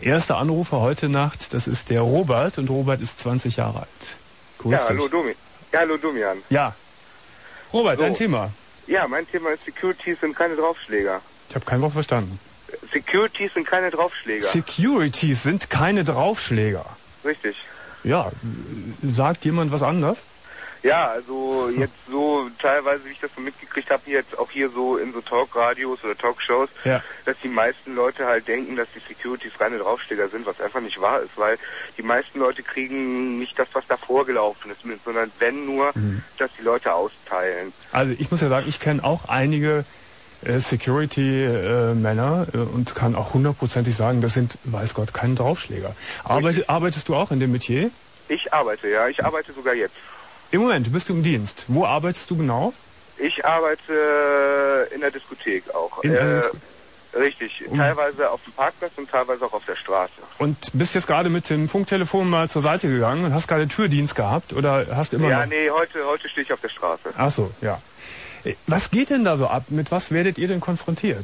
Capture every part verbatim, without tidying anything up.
Erster Anrufer heute Nacht, das ist der Robert und Robert ist zwanzig Jahre alt. Grüß ja, hallo Domi. Ja, hallo Domian. Ja. Robert, so. Dein Thema. Ja, mein Thema ist Securities sind keine Draufschläger. Ich habe kein Wort verstanden. Securities sind keine Draufschläger. Securities sind keine Draufschläger. Richtig. Ja, sagt jemand was anderes? Ja, also jetzt so teilweise, wie ich das so mitgekriegt habe, jetzt auch hier so in so Talkradios oder Talkshows, ja. dass die meisten Leute halt denken, dass die Securities reine Draufschläger sind, was einfach nicht wahr ist, weil die meisten Leute kriegen nicht das, was davor gelaufen ist, mit, sondern wenn nur, mhm. dass die Leute austeilen. Also ich muss ja sagen, ich kenne auch einige äh, Security-Männer äh, äh, und kann auch hundertprozentig sagen, das sind, weiß Gott, keine Draufschläger. Arbeit, arbeitest du auch in dem Metier? Ich arbeite, ja. Ich arbeite sogar jetzt. Im Moment, bist du im Dienst. Wo arbeitest du genau? Ich arbeite in der Diskothek auch. In äh, Disko richtig, um. teilweise auf dem Parkplatz und teilweise auch auf der Straße. Und bist jetzt gerade mit dem Funktelefon mal zur Seite gegangen und hast gerade Türdienst gehabt oder hast immer ja, noch... Ja, nee, heute, heute stehe ich auf der Straße. Ach so, ja. Was geht denn da so ab? Mit was werdet ihr denn konfrontiert?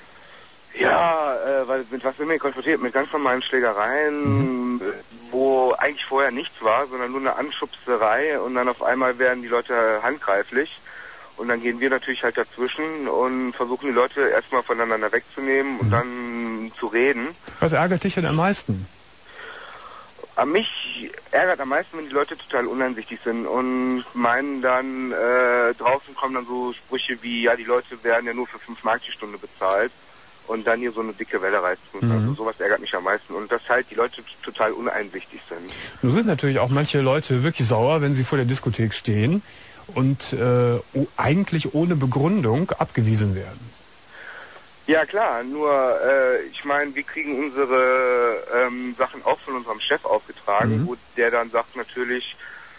Ja, äh, weil mit was sind wir konfrontiert? Mit ganz normalen Schlägereien, mhm. wo eigentlich vorher nichts war, sondern nur eine Anschubserei und dann auf einmal werden die Leute handgreiflich und dann gehen wir natürlich halt dazwischen und versuchen die Leute erstmal voneinander wegzunehmen und mhm. dann zu reden. Was ärgert dich denn am meisten? An mich ärgert am meisten, wenn die Leute total uneinsichtig sind und meinen dann, äh, draußen kommen dann so Sprüche wie, ja, die Leute werden ja nur für fünf Mark die Stunde bezahlt. Und dann hier so eine dicke Welle reißen. Mhm. Also sowas ärgert mich am meisten. Und dass halt die Leute total uneinsichtig sind. Nun sind natürlich auch manche Leute wirklich sauer, wenn sie vor der Diskothek stehen und äh, eigentlich ohne Begründung abgewiesen werden. Ja klar, nur äh, ich meine, wir kriegen unsere ähm, Sachen auch von unserem Chef aufgetragen, mhm. wo der dann sagt natürlich,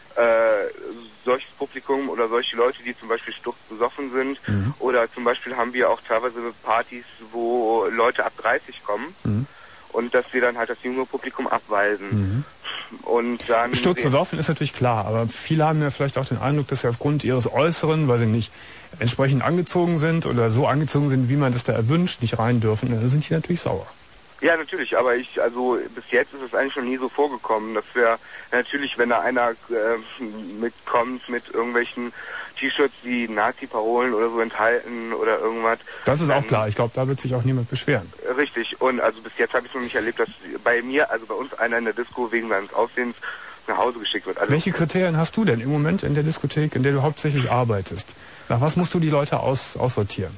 äh, solches Publikum oder solche Leute, die zum Beispiel sturzbesoffen sind, mhm. oder zum Beispiel haben wir auch teilweise Partys, wo Leute ab dreißig kommen mhm. und dass wir dann halt das junge Publikum abweisen. Mhm. Und dann sturzbesoffen ist natürlich klar, aber viele haben ja vielleicht auch den Eindruck, dass sie aufgrund ihres Äußeren, weil sie nicht entsprechend angezogen sind oder so angezogen sind, wie man das da erwünscht, nicht rein dürfen. Da sind die natürlich sauer. Ja, natürlich, aber ich, also bis jetzt ist es eigentlich noch nie so vorgekommen, dass wir natürlich, wenn da einer äh, mitkommt mit irgendwelchen T-Shirts, die Nazi-Parolen oder so enthalten oder irgendwas. Das ist auch klar, ich glaube, da wird sich auch niemand beschweren. Richtig, und also bis jetzt habe ich noch nicht erlebt, dass bei mir, also bei uns einer in der Disco wegen seines Aussehens nach Hause geschickt wird. Also welche Kriterien hast du denn im Moment in der Diskothek, in der du hauptsächlich arbeitest? Nach was musst du die Leute aus, aussortieren?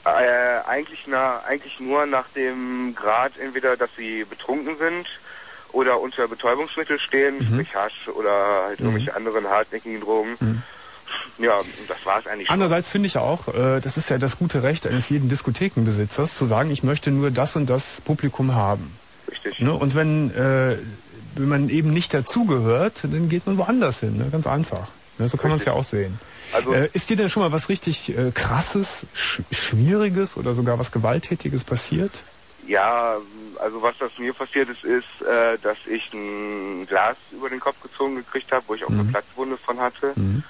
Äh, eigentlich, na, eigentlich nur nach dem Grad, entweder, dass sie betrunken sind oder unter Betäubungsmittel stehen, mhm. sprich Hasch oder halt mhm. irgendwelche anderen hartnäckigen Drogen. Mhm. Ja, das war es eigentlich schon. Andererseits finde ich auch, äh, das ist ja das gute Recht eines jeden Diskothekenbesitzers, zu sagen, ich möchte nur das und das Publikum haben. Richtig. Ne? Und wenn, äh, wenn man eben nicht dazugehört, dann geht man woanders hin, ne? Ganz einfach. Ne? So kann man es ja auch sehen. Also, äh, ist dir denn schon mal was richtig äh, Krasses, sch Schwieriges oder sogar was Gewalttätiges passiert? Ja, also was das mir passiert ist, ist, äh, dass ich ein Glas über den Kopf gezogen gekriegt habe, wo ich auch mhm. eine Platzwunde von hatte. Mhm.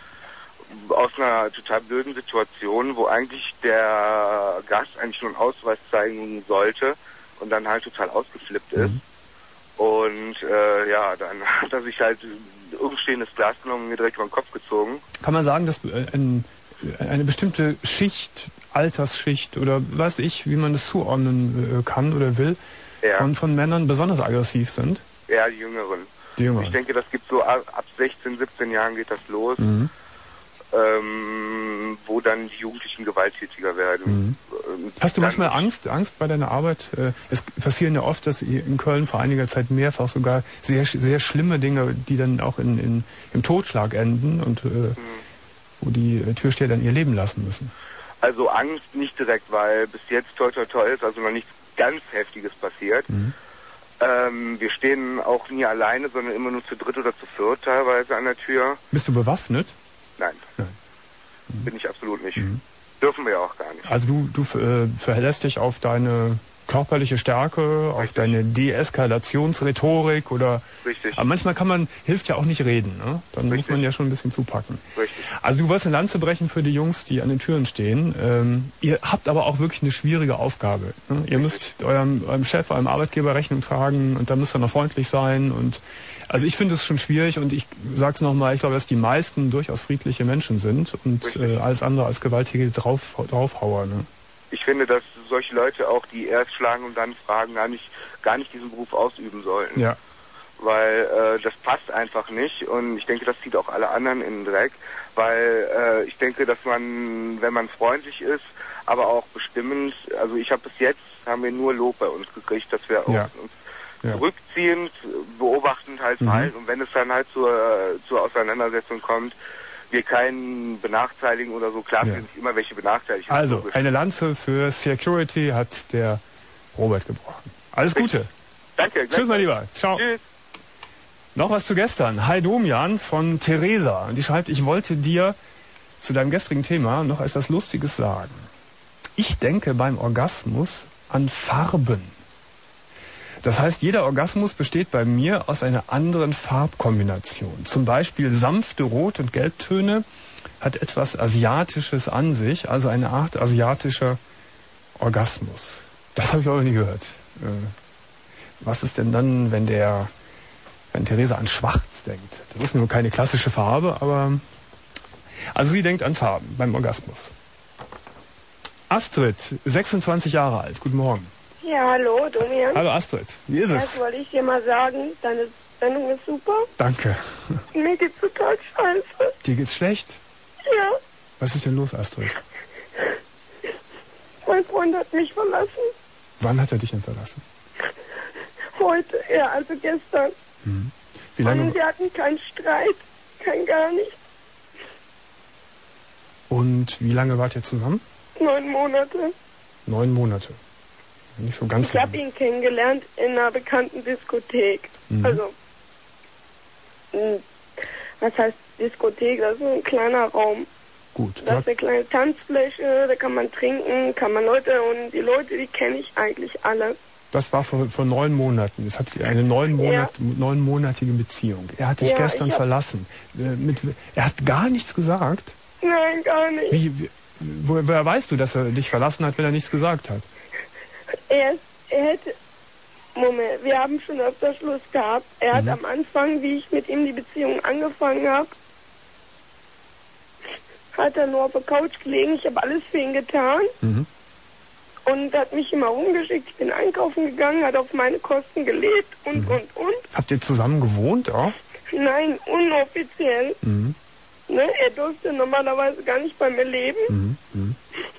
Aus einer total blöden Situation, wo eigentlich der Gast eigentlich nur einen Ausweis zeigen sollte und dann halt total ausgeflippt ist. Mhm. Und äh, ja, dann hat er sich halt umstehendes Glas genommen und mir direkt über den Kopf gezogen. Kann man sagen, dass ein, eine bestimmte Schicht, Altersschicht oder weiß ich, wie man das zuordnen kann oder will, ja. von, von Männern besonders aggressiv sind? Ja, die Jüngeren. Die Jüngeren. Ich denke, das gibt so ab, ab sechzehn, siebzehn Jahren geht das los, mhm. ähm, wo dann die Jugendlichen gewalttätiger werden. Mhm. Hast du manchmal Angst, Angst bei deiner Arbeit? Es passieren ja oft, dass in Köln vor einiger Zeit mehrfach sogar sehr, sehr schlimme Dinge, die dann auch in, in, im Totschlag enden und äh, mhm. wo die Türsteher dann ihr Leben lassen müssen. Also Angst nicht direkt, weil bis jetzt toi toi toi ist also noch nichts ganz Heftiges passiert. Mhm. Ähm, wir stehen auch nie alleine, sondern immer nur zu dritt oder zu viert teilweise an der Tür. Bist du bewaffnet? Nein. Nein. Mhm. Bin ich absolut nicht. Mhm. Dürfen wir ja auch gar nicht. Also du, du äh, verlässt dich auf deine körperliche Stärke, auf deine Deeskalationsrhetorik oder... Richtig. Aber manchmal kann man, hilft ja auch nicht reden, ne? Dann Richtig. muss man ja schon ein bisschen zupacken. Richtig. Also du wolltest eine Lanze brechen für die Jungs, die an den Türen stehen. Ähm, ihr habt aber auch wirklich eine schwierige Aufgabe. Ne? Ihr müsst eurem, eurem Chef, eurem Arbeitgeber Rechnung tragen und da müsst ihr noch freundlich sein. Und also ich finde es schon schwierig und ich sag's nochmal, ich glaube, dass die meisten durchaus friedliche Menschen sind und äh, alles andere als gewaltige Drauf, Draufhauer. Ne? Ich finde, dass solche Leute auch, die erst schlagen und dann fragen, gar nicht, gar nicht diesen Beruf ausüben sollten. Ja. Weil äh, das passt einfach nicht und ich denke, das zieht auch alle anderen in den Dreck, weil äh, ich denke, dass man, wenn man freundlich ist, aber auch bestimmend, also ich habe bis jetzt, haben wir nur Lob bei uns gekriegt, dass wir ja. auch uns ja. zurückziehend, beobachtend halt verhalten mhm. und wenn es dann halt zur, zur Auseinandersetzung kommt, wir keinen benachteiligen oder so, klar, ja. sind immer welche benachteiligt. Also, eine Lanze für Security hat der Robert gebrochen. Alles Gute. Danke. Tschüss, mein Lieber. Ciao. Tschüss. Noch was zu gestern. Hi Domian von Theresa. Und die schreibt, ich wollte dir zu deinem gestrigen Thema noch etwas Lustiges sagen. Ich denke beim Orgasmus an Farben. Das heißt, jeder Orgasmus besteht bei mir aus einer anderen Farbkombination. Zum Beispiel sanfte Rot- und Gelbtöne hat etwas Asiatisches an sich, also eine Art asiatischer Orgasmus. Das habe ich auch noch nie gehört. Was ist denn dann, wenn der, wenn Theresa an Schwarz denkt? Das ist nur keine klassische Farbe, aber also sie denkt an Farben beim Orgasmus. Astrid, sechsundzwanzig Jahre alt. Guten Morgen. Ja, hallo, Domian. Hallo Astrid, wie ist es? Erst wollte ich dir mal sagen, deine Sendung ist super. Danke. Mir geht's total scheiße. Dir geht's schlecht? Ja. Was ist denn los, Astrid? Mein Freund hat mich verlassen. Wann hat er dich denn verlassen? Heute, ja, also gestern. Mhm. Wie lange? Und wir hatten keinen Streit, kein gar nichts. Und wie lange wart ihr zusammen? Neun Monate. Neun Monate. Nicht so ganz Ich habe ihn kennengelernt in einer bekannten Diskothek. Mhm. Also, mh, was heißt Diskothek? Das ist ein kleiner Raum. Gut. Das ist eine kleine Tanzfläche, da kann man trinken, kann man Leute, und die Leute, die kenne ich eigentlich alle. Das war vor, vor neun Monaten. Es hat eine neun Monat, ja. neunmonatige Beziehung. Er hat dich ja, gestern hab... verlassen. Äh, mit, er hat gar nichts gesagt? Nein, gar nicht. Wie, wie, wo, woher weißt du, dass er dich verlassen hat, wenn er nichts gesagt hat? Er, er hätte... Moment, wir haben schon öfter Schluss gehabt. Er hat mhm. am Anfang, wie ich mit ihm die Beziehung angefangen habe, hat er nur auf der Couch gelegen. Ich habe alles für ihn getan. Mhm. Und hat mich immer rumgeschickt. Ich bin einkaufen gegangen, hat auf meine Kosten gelebt und, mhm. und, und. Habt ihr zusammen gewohnt auch? Nein, unoffiziell. Mhm. Ne, er durfte normalerweise gar nicht bei mir leben. Mhm. Mhm.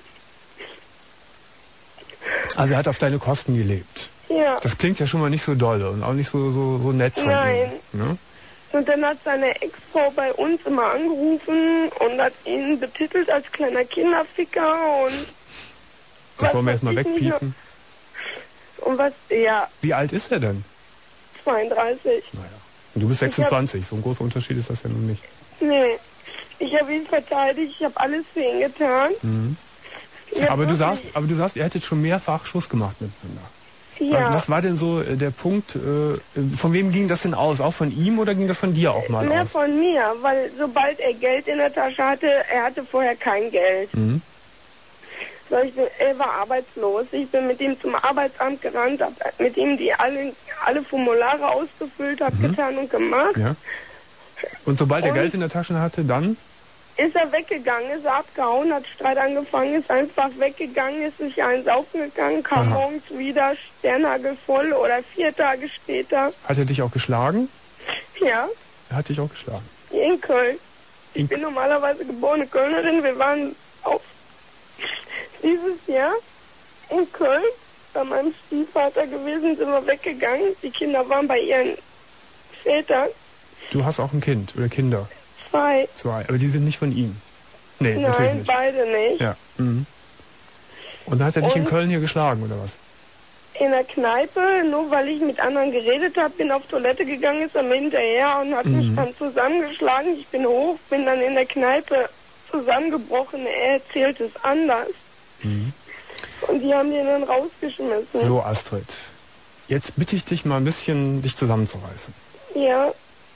Also er hat auf deine Kosten gelebt. Ja. Das klingt ja schon mal nicht so doll und auch nicht so, so, so nett von Nein. ihm. Ne? Und dann hat seine Ex-Frau bei uns immer angerufen und hat ihn betitelt als kleiner Kinderficker und... Das wollen wir jetzt mal wegpiepen. Und was, ja. Wie alt ist er denn? zweiunddreißig. Naja. Und du bist sechsundzwanzig. Hab, so ein großer Unterschied ist das ja nun nicht. Nee. Ich habe ihn verteidigt, ich habe alles für ihn getan. Mhm. Aber du sagst, aber du sagst, ihr hättet schon mehrfach Schluss gemacht miteinander. Ja. Was war denn so der Punkt, äh, von wem ging das denn aus? Auch von ihm oder ging das von dir auch mal Mehr aus? Von mir, weil sobald er Geld in der Tasche hatte, er hatte vorher kein Geld. Mhm. So, ich bin, er war arbeitslos. Ich bin mit ihm zum Arbeitsamt gerannt, habe mit ihm die alle, alle Formulare ausgefüllt, habe mhm. getan und gemacht. Ja. Und sobald und er Geld in der Tasche hatte, dann? Ist er weggegangen, ist er abgehauen, hat Streit angefangen, ist einfach weggegangen, ist sich einen saufen gegangen, kam Aha. morgens wieder, Sternhagel voll oder vier Tage später. Hat er dich auch geschlagen? Ja. Er hat dich auch geschlagen? In Köln. Ich in bin normalerweise geborene Kölnerin, wir waren auf dieses Jahr in Köln bei meinem Stiefvater gewesen, sind wir weggegangen, die Kinder waren bei ihren Vätern. Du hast auch ein Kind oder Kinder? Zwei. Zwei, aber die sind nicht von ihm? Nee, Nein, natürlich nicht. Beide nicht. Ja. Mhm. Und dann hat er dich und in Köln hier geschlagen, oder was? In der Kneipe, nur weil ich mit anderen geredet habe, bin auf Toilette gegangen, ist er mir hinterher und hat mhm. mich dann zusammengeschlagen. Ich bin hoch, bin dann in der Kneipe zusammengebrochen. Er erzählt es anders. Mhm. Und die haben den dann rausgeschmissen. So, Astrid. Jetzt bitte ich dich mal ein bisschen, dich zusammenzureißen. Ja.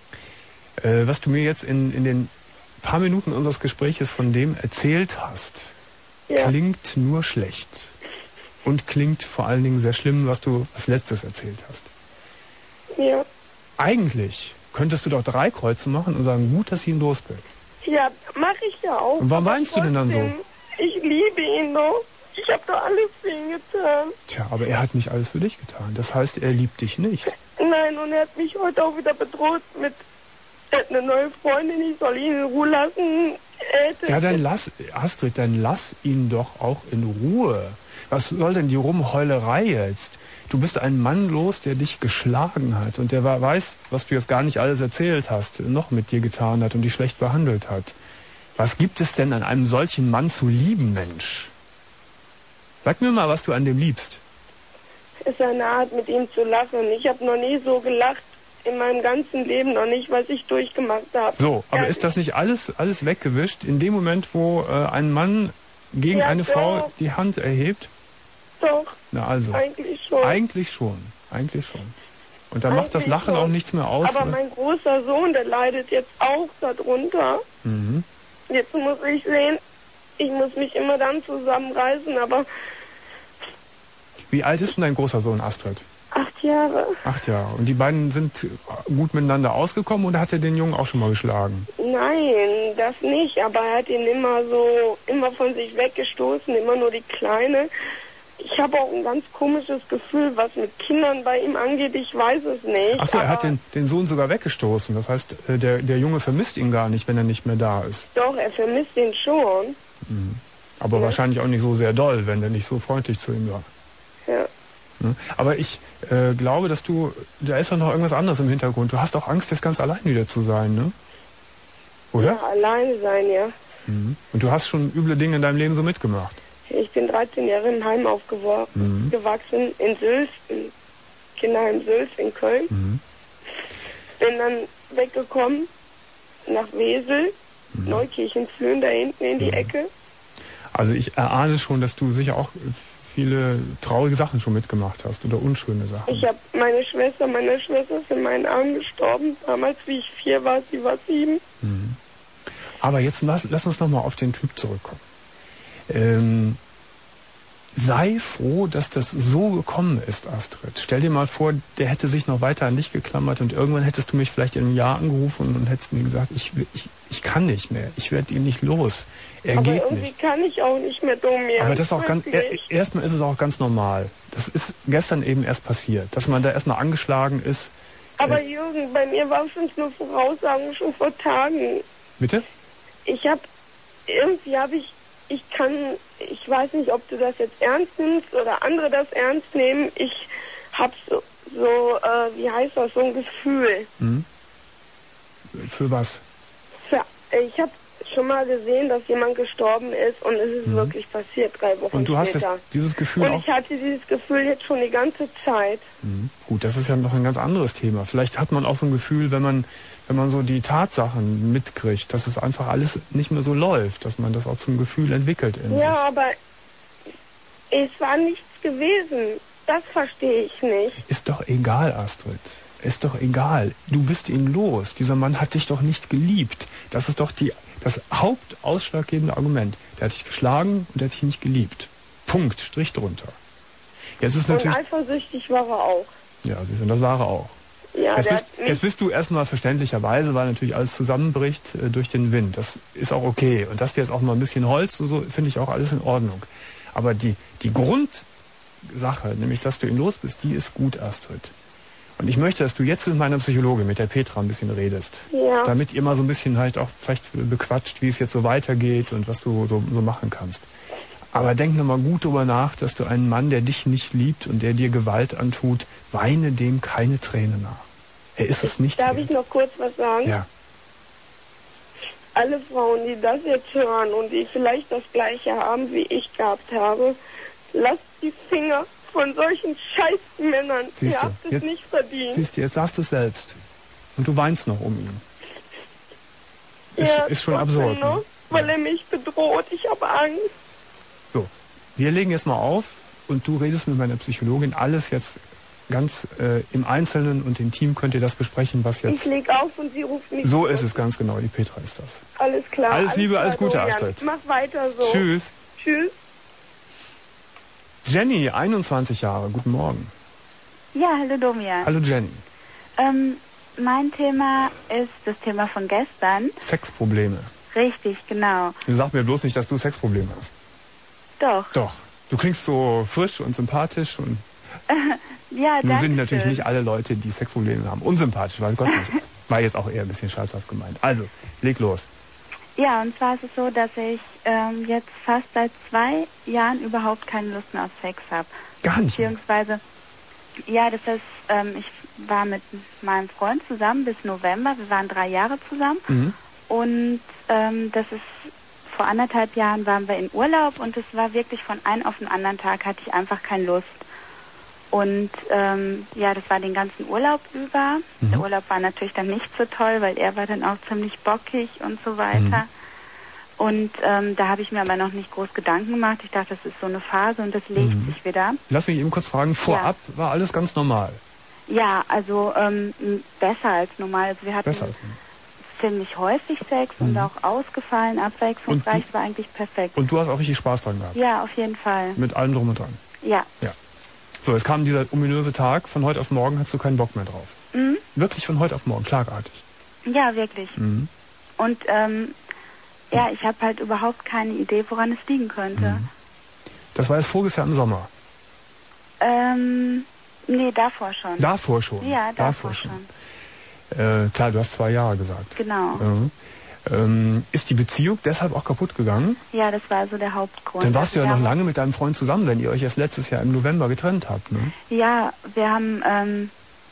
Äh, was du mir jetzt in, in den paar Minuten unseres Gespräches von dem erzählt hast, ja. klingt nur schlecht. Und klingt vor allen Dingen sehr schlimm, was du als letztes erzählt hast. Ja. Eigentlich könntest du doch drei Kreuze machen und sagen, gut, dass ich ihn los bin. Ja, mache ich ja auch. Und warum meinst du denn dann so? Ich liebe ihn doch. Ich habe doch alles für ihn getan. Tja, aber er hat nicht alles für dich getan. Das heißt, er liebt dich nicht. Nein, und er hat mich heute auch wieder bedroht mit, er hat eine neue Freundin, ich soll ihn in Ruhe lassen. Ja, dann lass, Astrid, dann lass ihn doch auch in Ruhe. Was soll denn die Rumheulerei jetzt? Du bist ein Mann los, der dich geschlagen hat und der weiß, was du jetzt gar nicht alles erzählt hast, noch mit dir getan hat und dich schlecht behandelt hat. Was gibt es denn an einem solchen Mann zu lieben, Mensch? Sag mir mal, was du an dem liebst. Es ist eine Art, mit ihm zu lachen. Ich habe noch nie so gelacht in meinem ganzen Leben, noch nicht, was ich durchgemacht habe. So, aber ja, ist das nicht alles, alles weggewischt in dem Moment, wo äh, ein Mann gegen ja, eine doch. Frau die Hand erhebt? Doch. Na also. Eigentlich schon. Eigentlich schon. Eigentlich schon. Und dann macht das Lachen schon. Auch nichts mehr aus. Aber mein großer Sohn, der leidet jetzt auch darunter. Mhm. Jetzt muss ich sehen, ich muss mich immer dann zusammenreißen, aber... Wie alt ist denn dein großer Sohn, Astrid? Acht Jahre. Acht Jahre. Und die beiden sind gut miteinander ausgekommen oder hat er den Jungen auch schon mal geschlagen? Nein, das nicht. Aber er hat ihn immer so, immer von sich weggestoßen, immer nur die Kleine. Ich habe auch ein ganz komisches Gefühl, was mit Kindern bei ihm angeht. Ich weiß es nicht. Achso, er hat den, den Sohn sogar weggestoßen. Das heißt, der, der Junge vermisst ihn gar nicht, wenn er nicht mehr da ist. Doch, er vermisst ihn schon. Mhm. Aber ja. wahrscheinlich auch nicht so sehr doll, wenn der nicht so freundlich zu ihm war. Ja. Aber ich äh, glaube, dass du, da ist doch noch irgendwas anderes im Hintergrund. Du hast auch Angst, jetzt ganz allein wieder zu sein, ne? Oder? Ja, alleine sein, ja. Mhm. Und du hast schon üble Dinge in deinem Leben so mitgemacht. Ich bin dreizehn Jahre im Heim aufgewachsen, mhm. in Sülz, im Kinderheim Sülz in Köln. Mhm. Bin dann weggekommen nach Wesel, mhm. Neukirchen-Flöhen, da hinten in die mhm. Ecke. Also ich erahne schon, dass du sicher auch viele traurige Sachen schon mitgemacht hast oder unschöne Sachen. Ich habe meine Schwester, meine Schwester ist in meinen Armen gestorben. Damals, wie ich vier war, sie war sieben. Mhm. Aber jetzt lass, lass uns nochmal auf den Typ zurückkommen. Ähm, sei froh, dass das so gekommen ist, Astrid. Stell dir mal vor, der hätte sich noch weiter an dich geklammert und irgendwann hättest du mich vielleicht in einem Jahr angerufen und hättest mir gesagt, ich, ich, ich kann nicht mehr, ich werde ihn nicht los. Er aber geht irgendwie nicht. kann ich auch nicht mehr dominieren. Aber das ist auch ganz, er, erstmal ist es auch ganz normal. Das ist gestern eben erst passiert, dass man da erstmal angeschlagen ist. Aber äh, Jürgen, bei mir war es nur Voraussagen schon vor Tagen. Bitte? Ich habe, irgendwie habe ich, ich kann, ich weiß nicht, ob du das jetzt ernst nimmst oder andere das ernst nehmen. Ich habe so, so äh, wie heißt das, so ein Gefühl. Mhm. Für was? Für, ich habe schon mal gesehen, dass jemand gestorben ist und es ist mhm. wirklich passiert, drei Wochen später. Und du hast das, dieses Gefühl Und auch? ich hatte dieses Gefühl jetzt schon die ganze Zeit. Mhm. Gut, das ist ja noch ein ganz anderes Thema. Vielleicht hat man auch so ein Gefühl, wenn man, wenn man so die Tatsachen mitkriegt, dass es einfach alles nicht mehr so läuft, dass man das auch zum Gefühl entwickelt in Ja, sich. aber es war nichts gewesen. Das verstehe ich nicht. Ist doch egal, Astrid. Ist doch egal. Du bist ihn los. Dieser Mann hat dich doch nicht geliebt. Das ist doch die, das hauptausschlaggebende Argument. Der hat dich geschlagen und der hat dich nicht geliebt. Punkt. Strich drunter. Jetzt ist natürlich, und eifersüchtig war er auch. Ja, siehst du, und das war er auch. Ja, jetzt, der bist, jetzt bist du erstmal verständlicherweise, weil natürlich alles zusammenbricht äh, durch den Wind. Das ist auch okay. Und dass dir jetzt auch mal ein bisschen Holz und so, finde ich auch alles in Ordnung. Aber die, die Grundsache, nämlich dass du ihn los bist, die ist gut, Astrid. Und ich möchte, dass du jetzt mit meiner Psychologin, mit der Petra, ein bisschen redest. Ja. Damit ihr mal so ein bisschen halt auch vielleicht bequatscht, wie es jetzt so weitergeht und was du so, so machen kannst. Aber denk nochmal gut drüber nach, dass du einen Mann, der dich nicht liebt und der dir Gewalt antut, weine dem keine Träne nach. Er ist es nicht. Darf wert. ich noch kurz was sagen? Ja. Alle Frauen, die das jetzt hören und die vielleicht das Gleiche haben, wie ich gehabt habe, lasst die Finger von solchen Scheißmännern. Siehst Ihr du, habt es jetzt, nicht verdient. Siehst du, jetzt sagst du es selbst. Und du weinst noch um ihn. Ist, ja, ist schon absurd. Ne? Ne? Weil er mich bedroht. Ich habe Angst. So, wir legen jetzt mal auf. und du redest mit meiner Psychologin, alles jetzt ganz äh, im Einzelnen und im Team könnt ihr das besprechen, was jetzt... Ich leg auf und sie ruft mich. So ist es ganz genau, die Petra ist das. Alles klar. Alles Liebe, klar, alles Gute, Dorian. Astrid. Mach weiter so. Tschüss. Tschüss. Jenny, einundzwanzig Jahre, guten Morgen. Ja, hallo Domian. Hallo Jenny. Ähm, mein Thema ist das Thema von gestern. Sexprobleme. Richtig, genau. Du sag mir bloß nicht, dass du Sexprobleme hast. Doch. Doch. Du klingst so frisch und sympathisch und... Ja, Nun danke sind natürlich schön. nicht alle Leute, die Sexprobleme haben, unsympathisch, weil Gott nicht. War jetzt auch eher ein bisschen scherzhaft gemeint. Also, leg los. Ja, und zwar ist es so, dass ich ähm, jetzt fast seit zwei Jahren überhaupt keine Lust mehr auf Sex habe. Gar nicht mehr. Beziehungsweise, ja, das ist, ähm, ich war mit meinem Freund zusammen bis November. Wir waren drei Jahre zusammen. Mhm. Und ähm, das ist, vor anderthalb Jahren waren wir in Urlaub und es war wirklich von einem auf den anderen Tag hatte ich einfach keine Lust. Und ähm, ja, das war den ganzen Urlaub über. Mhm. Der Urlaub war natürlich dann nicht so toll, weil er war dann auch ziemlich bockig und so weiter. Mhm. Und ähm, da habe ich mir aber noch nicht groß Gedanken gemacht. Ich dachte, das ist so eine Phase und das legt Mhm. sich wieder. Lass mich eben kurz fragen, vorab war alles ganz normal? Ja, also ähm, m- besser als normal. Also wir hatten Besser als normal. ziemlich häufig Sex Mhm. und auch ausgefallen, abwechslungsreich, Und war eigentlich perfekt. Und du hast auch richtig Spaß dran gehabt? Ja, auf jeden Fall. Mit allem drum und dran? Ja. Ja. So, jetzt kam dieser ominöse Tag, von heute auf morgen hast du keinen Bock mehr drauf. Mhm. Wirklich von heute auf morgen, schlagartig. Ja, wirklich. Mhm. Und ähm, ja, ich habe halt überhaupt keine Idee, woran es liegen könnte. Mhm. Das war jetzt voriges Jahr im Sommer. Ähm, nee, davor schon. Davor schon? Ja, davor, schon. Äh, klar, du hast zwei Jahre gesagt. Genau. Ja. Ähm, ist die Beziehung deshalb auch kaputt gegangen? Ja, das war so der Hauptgrund. Dann warst du ja Also noch wir lange mit deinem Freund zusammen, wenn ihr euch erst letztes Jahr im November getrennt habt, ne? haben- Ja, wir haben, ähm,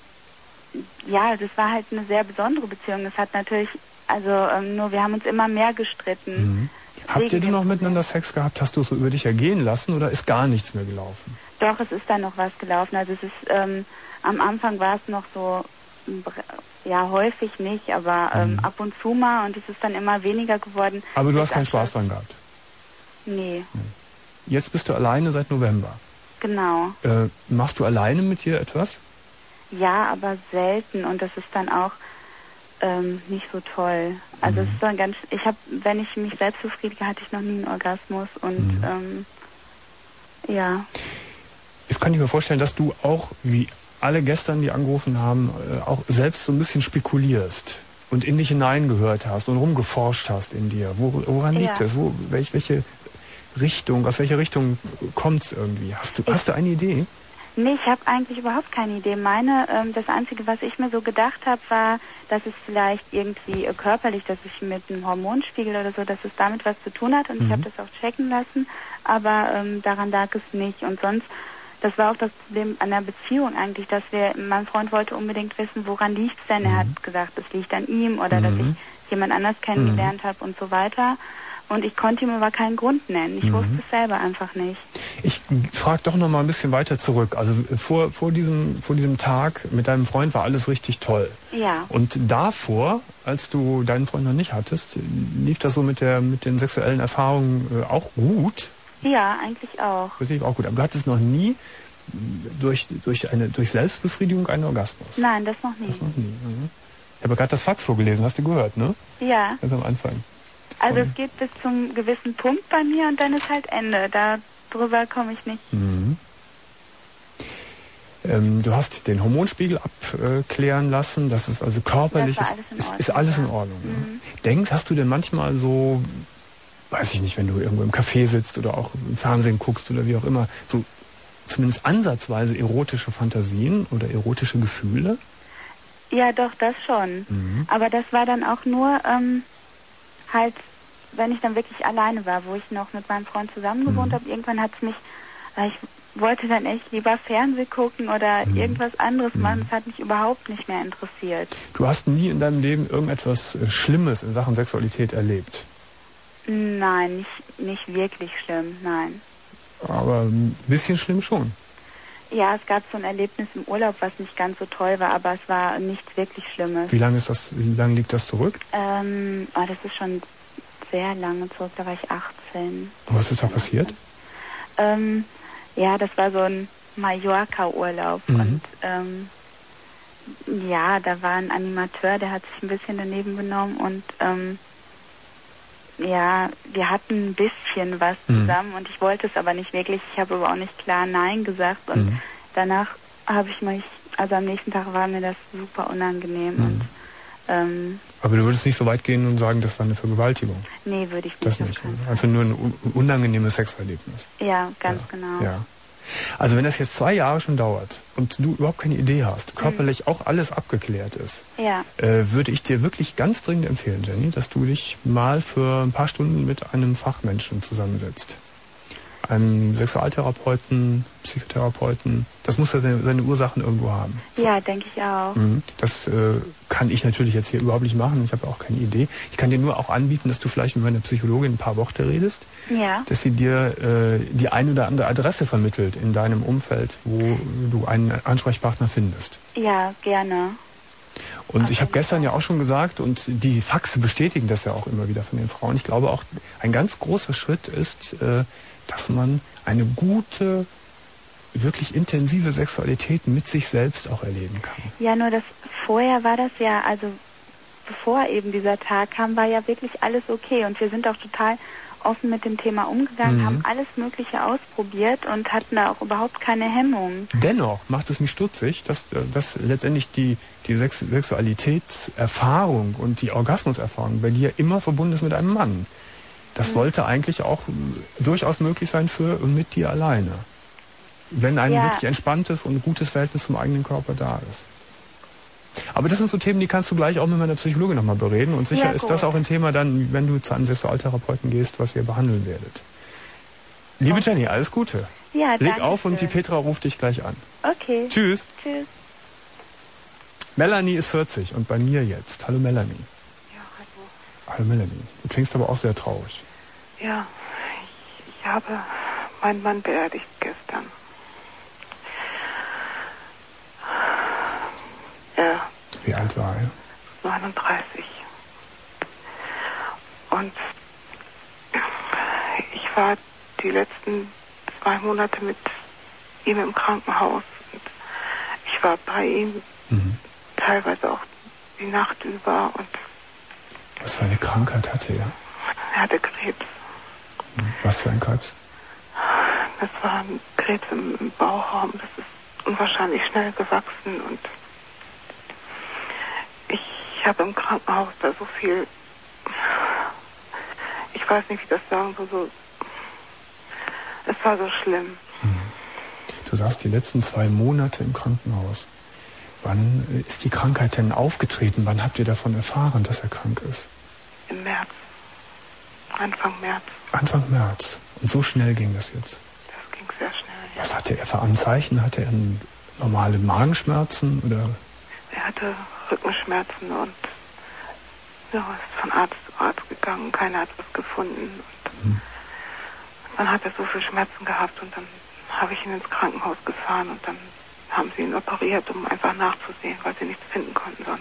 ja, das war halt eine sehr besondere Beziehung. Das hat natürlich, also ähm, nur wir haben uns immer mehr gestritten. Mhm. Habt ihr Wegen denn noch dem miteinander Sex gehabt? Hast du es so über dich ergehen lassen oder ist gar nichts mehr gelaufen? Doch, es ist dann noch was gelaufen. Also es ist, ähm, am Anfang war es noch so, ja, häufig nicht, aber ähm, Mhm. ab und zu mal und es ist dann immer weniger geworden. Aber du Bis hast keinen Abschluss- Spaß dran gehabt. Nee, Jetzt bist du alleine seit November. genau. Äh, machst du alleine mit dir etwas? Ja, aber selten und das ist dann auch ähm, nicht so toll. Also Mhm. es ist dann ganz, ich habe, wenn ich mich selbst befriedige, hatte ich noch nie einen Orgasmus und Mhm. ähm, ja. Jetzt kann ich mir vorstellen, dass du auch, wie alle gestern, die angerufen haben, äh, auch selbst so ein bisschen spekulierst und in dich hineingehört hast und rumgeforscht hast in dir. Wo, woran liegt Ja. es? Wo, welch, welche Richtung, aus welcher Richtung kommt es irgendwie? Hast du, Ich- hast du eine Idee? Nee, ich habe eigentlich überhaupt keine Idee. Meine, ähm, das Einzige, was ich mir so gedacht habe, war, dass es vielleicht irgendwie äh, körperlich, dass ich mit einem Hormonspiegel oder so, dass es damit was zu tun hat und Mhm. ich habe das auch checken lassen, aber ähm, daran lag es nicht. Und sonst, das war auch das Problem an der Beziehung eigentlich, dass wir, mein Freund wollte unbedingt wissen, woran liegt es denn? Mhm. Er hat gesagt, es liegt an ihm oder Mhm. dass ich jemand anders kennengelernt habe und so weiter. Und ich konnte ihm aber keinen Grund nennen. Ich Mhm. wusste es selber einfach nicht. Ich frage doch noch mal ein bisschen weiter zurück. Also äh, vor, vor, diesem, vor diesem Tag mit deinem Freund war alles richtig toll. Ja. Und davor, als du deinen Freund noch nicht hattest, lief das so mit, der, mit den sexuellen Erfahrungen äh, auch gut? Ja, eigentlich auch. Das lief auch gut. Aber du hattest noch nie durch, durch, eine, durch Selbstbefriedigung einen Orgasmus? Nein, das noch nie. Das noch nie. Mhm. Ich habe gerade das Fax vorgelesen, hast du gehört, ne? Ja. Ganz am Anfang. Also es geht bis zum gewissen Punkt bei mir und dann ist halt Ende. Da drüber komme ich nicht. Mhm. Ähm, du hast den Hormonspiegel abklären lassen. Das ist also körperlich, Das war ist, alles in ist, Ordnung, ist alles in ja. Ordnung. Ne? Mhm. Denkst, hast du denn manchmal so, weiß ich nicht, wenn du irgendwo im Café sitzt oder auch im Fernsehen guckst oder wie auch immer, so zumindest ansatzweise erotische Fantasien oder erotische Gefühle? Ja, doch, das schon. Mhm. Aber das war dann auch nur ähm, halt, wenn ich dann wirklich alleine war, wo ich noch mit meinem Freund zusammen gewohnt Mhm. habe. Irgendwann hat es mich, weil ich wollte dann echt lieber Fernsehen gucken oder Mhm. irgendwas anderes Mhm. machen. Das hat mich überhaupt nicht mehr interessiert. Du hast nie in deinem Leben irgendetwas äh, Schlimmes in Sachen Sexualität erlebt. Nein, nicht, nicht wirklich schlimm, nein. Aber ein bisschen schlimm schon. Ja, es gab so ein Erlebnis im Urlaub, was nicht ganz so toll war, aber es war nichts wirklich Schlimmes. Wie lange ist das, wie lange liegt das zurück? Ähm, oh, das ist schon sehr lange zurück, da war ich achtzehn. Was ist da passiert? Ähm, Ja, das war so ein Mallorca-Urlaub. Mhm. Und ähm, ja, da war ein Animateur, der hat sich ein bisschen daneben benommen. Und ähm, ja, wir hatten ein bisschen was zusammen. Mhm. Und ich wollte es aber nicht wirklich. Ich habe aber auch nicht klar Nein gesagt. Und mhm. danach habe ich mich, also am nächsten Tag war mir das super unangenehm. Mhm. Und Ähm, aber du würdest nicht so weit gehen und sagen, das war eine Vergewaltigung? Nee, würde ich nicht. Das nicht. Einfach nur ein unangenehmes Sexerlebnis. Ja, ganz ja. genau. Ja. Also wenn das jetzt zwei Jahre schon dauert und du überhaupt keine Idee hast, körperlich mhm. auch alles abgeklärt ist, ja. äh, würde ich dir wirklich ganz dringend empfehlen, Jenny, dass du dich mal für ein paar Stunden mit einem Fachmenschen zusammensetzt. Einem Sexualtherapeuten, Psychotherapeuten. Das muss ja seine, seine Ursachen irgendwo haben. Ja, denke ich auch. Das äh, kann ich natürlich jetzt hier überhaupt nicht machen. Ich habe auch keine Idee. Ich kann dir nur auch anbieten, dass du vielleicht mit meiner Psychologin ein paar Worte redest. Ja. Dass sie dir äh, die ein oder andere Adresse vermittelt in deinem Umfeld, wo du einen Ansprechpartner findest. Ja, gerne. Und ich habe gestern ja auch schon gesagt, und die Faxe bestätigen das ja auch immer wieder von den Frauen. Ich glaube auch, ein ganz großer Schritt ist, äh, dass man eine gute, wirklich intensive Sexualität mit sich selbst auch erleben kann. Ja, nur das vorher war das ja, also bevor eben dieser Tag kam, war ja wirklich alles okay. Und wir sind auch total offen mit dem Thema umgegangen, mhm. haben alles Mögliche ausprobiert und hatten da auch überhaupt keine Hemmungen. Dennoch macht es mich stutzig, dass, dass letztendlich die, die Sex Sexualitätserfahrung und die Orgasmuserfahrung bei dir immer verbunden ist mit einem Mann. Das sollte eigentlich auch durchaus möglich sein für und mit dir alleine. Wenn ein ja. wirklich entspanntes und gutes Verhältnis zum eigenen Körper da ist. Aber das sind so Themen, die kannst du gleich auch mit meiner Psychologin nochmal bereden. Und sicher ja, ist das auch ein Thema dann, wenn du zu einem Sexualtherapeuten gehst, was ihr behandeln werdet. Liebe okay. Jenny, alles Gute. Ja, Leg auf schön. Und die Petra ruft dich gleich an. Okay. Tschüss. Tschüss. Melanie ist vierzig und bei mir jetzt. Hallo Melanie. Hallo Melanie, du klingst aber auch sehr traurig. Ja, ich, ich habe meinen Mann beerdigt gestern. Ja. Wie alt war er? neununddreißig. Und ich war die letzten zwei Monate mit ihm im Krankenhaus. Und ich war bei ihm, mhm. teilweise auch die Nacht über. Und was für eine Krankheit hatte er? Er hatte Krebs. Was für ein Krebs? Das war ein Krebs im, im Bauchraum. Das ist unwahrscheinlich schnell gewachsen. Und ich habe im Krankenhaus da so viel... Ich weiß nicht, wie ich das sagen soll. So, es war so schlimm. Du sagst, die letzten zwei Monate im Krankenhaus. Wann ist die Krankheit denn aufgetreten? Wann habt ihr davon erfahren, dass er krank ist? Im März. Anfang März. Anfang März. Und so schnell ging das jetzt? Das ging sehr schnell, ja. Was hatte er für Anzeichen? Hatte er normale Magenschmerzen? Oder? Er hatte Rückenschmerzen und ja, ist von Arzt zu Arzt gegangen. Keiner hat was gefunden. Und hm. dann hat er so viel Schmerzen gehabt und dann habe ich ihn ins Krankenhaus gefahren und dann haben sie ihn operiert, um einfach nachzusehen, weil sie nichts finden konnten sonst.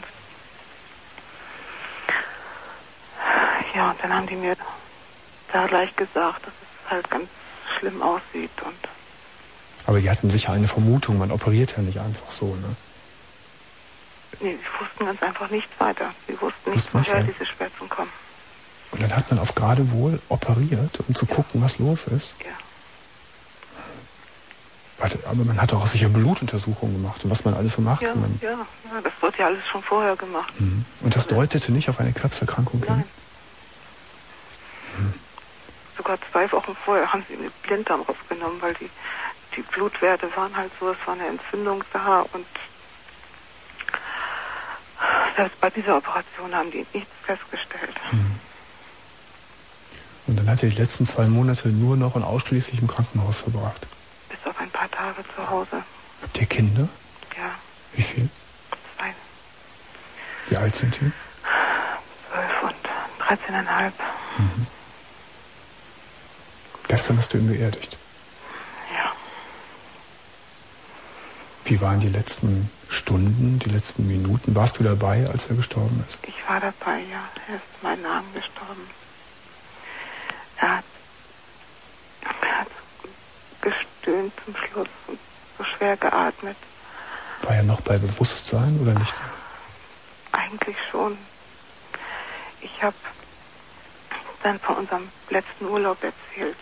Ja, und dann haben die mir da gleich gesagt, dass es halt ganz schlimm aussieht. Und aber die hatten sicher eine Vermutung, man operiert ja nicht einfach so, ne? Nee, sie wussten ganz einfach nichts weiter. Sie wussten nicht, woher diese Schmerzen kommen. Und dann hat man auf Geradewohl operiert, um zu ja. gucken, was los ist? Ja. Warte, aber man hat doch auch sicher Blutuntersuchungen gemacht und was man alles so macht. Ja, man ja, ja, das wird ja alles schon vorher gemacht. Mhm. Und das deutete nicht auf eine Krebserkrankung hin? Nein. Mhm. Sogar zwei Wochen vorher haben sie mir Blinddarm rausgenommen, weil die, die Blutwerte waren halt so, es war eine Entzündung da und selbst bei dieser Operation haben die nichts festgestellt. Mhm. Und dann hat er die letzten zwei Monate nur noch und ausschließlich im Krankenhaus verbracht? Bis auf ein paar Tage zu Hause. Habt ihr Kinder? Ja. Wie viel? Zwei. Wie alt sind die? Zwölf und dreizehneinhalb. Mhm. Gestern hast du ihn beerdigt? Ja. Wie waren die letzten Stunden, die letzten Minuten? Warst du dabei, als er gestorben ist? Ich war dabei, ja. Er ist meinen Namen gestorben. Er hat, er hat gestöhnt zum Schluss und so schwer geatmet. War er noch bei Bewusstsein oder nicht? Eigentlich schon. Ich habe dann von unserem letzten Urlaub erzählt,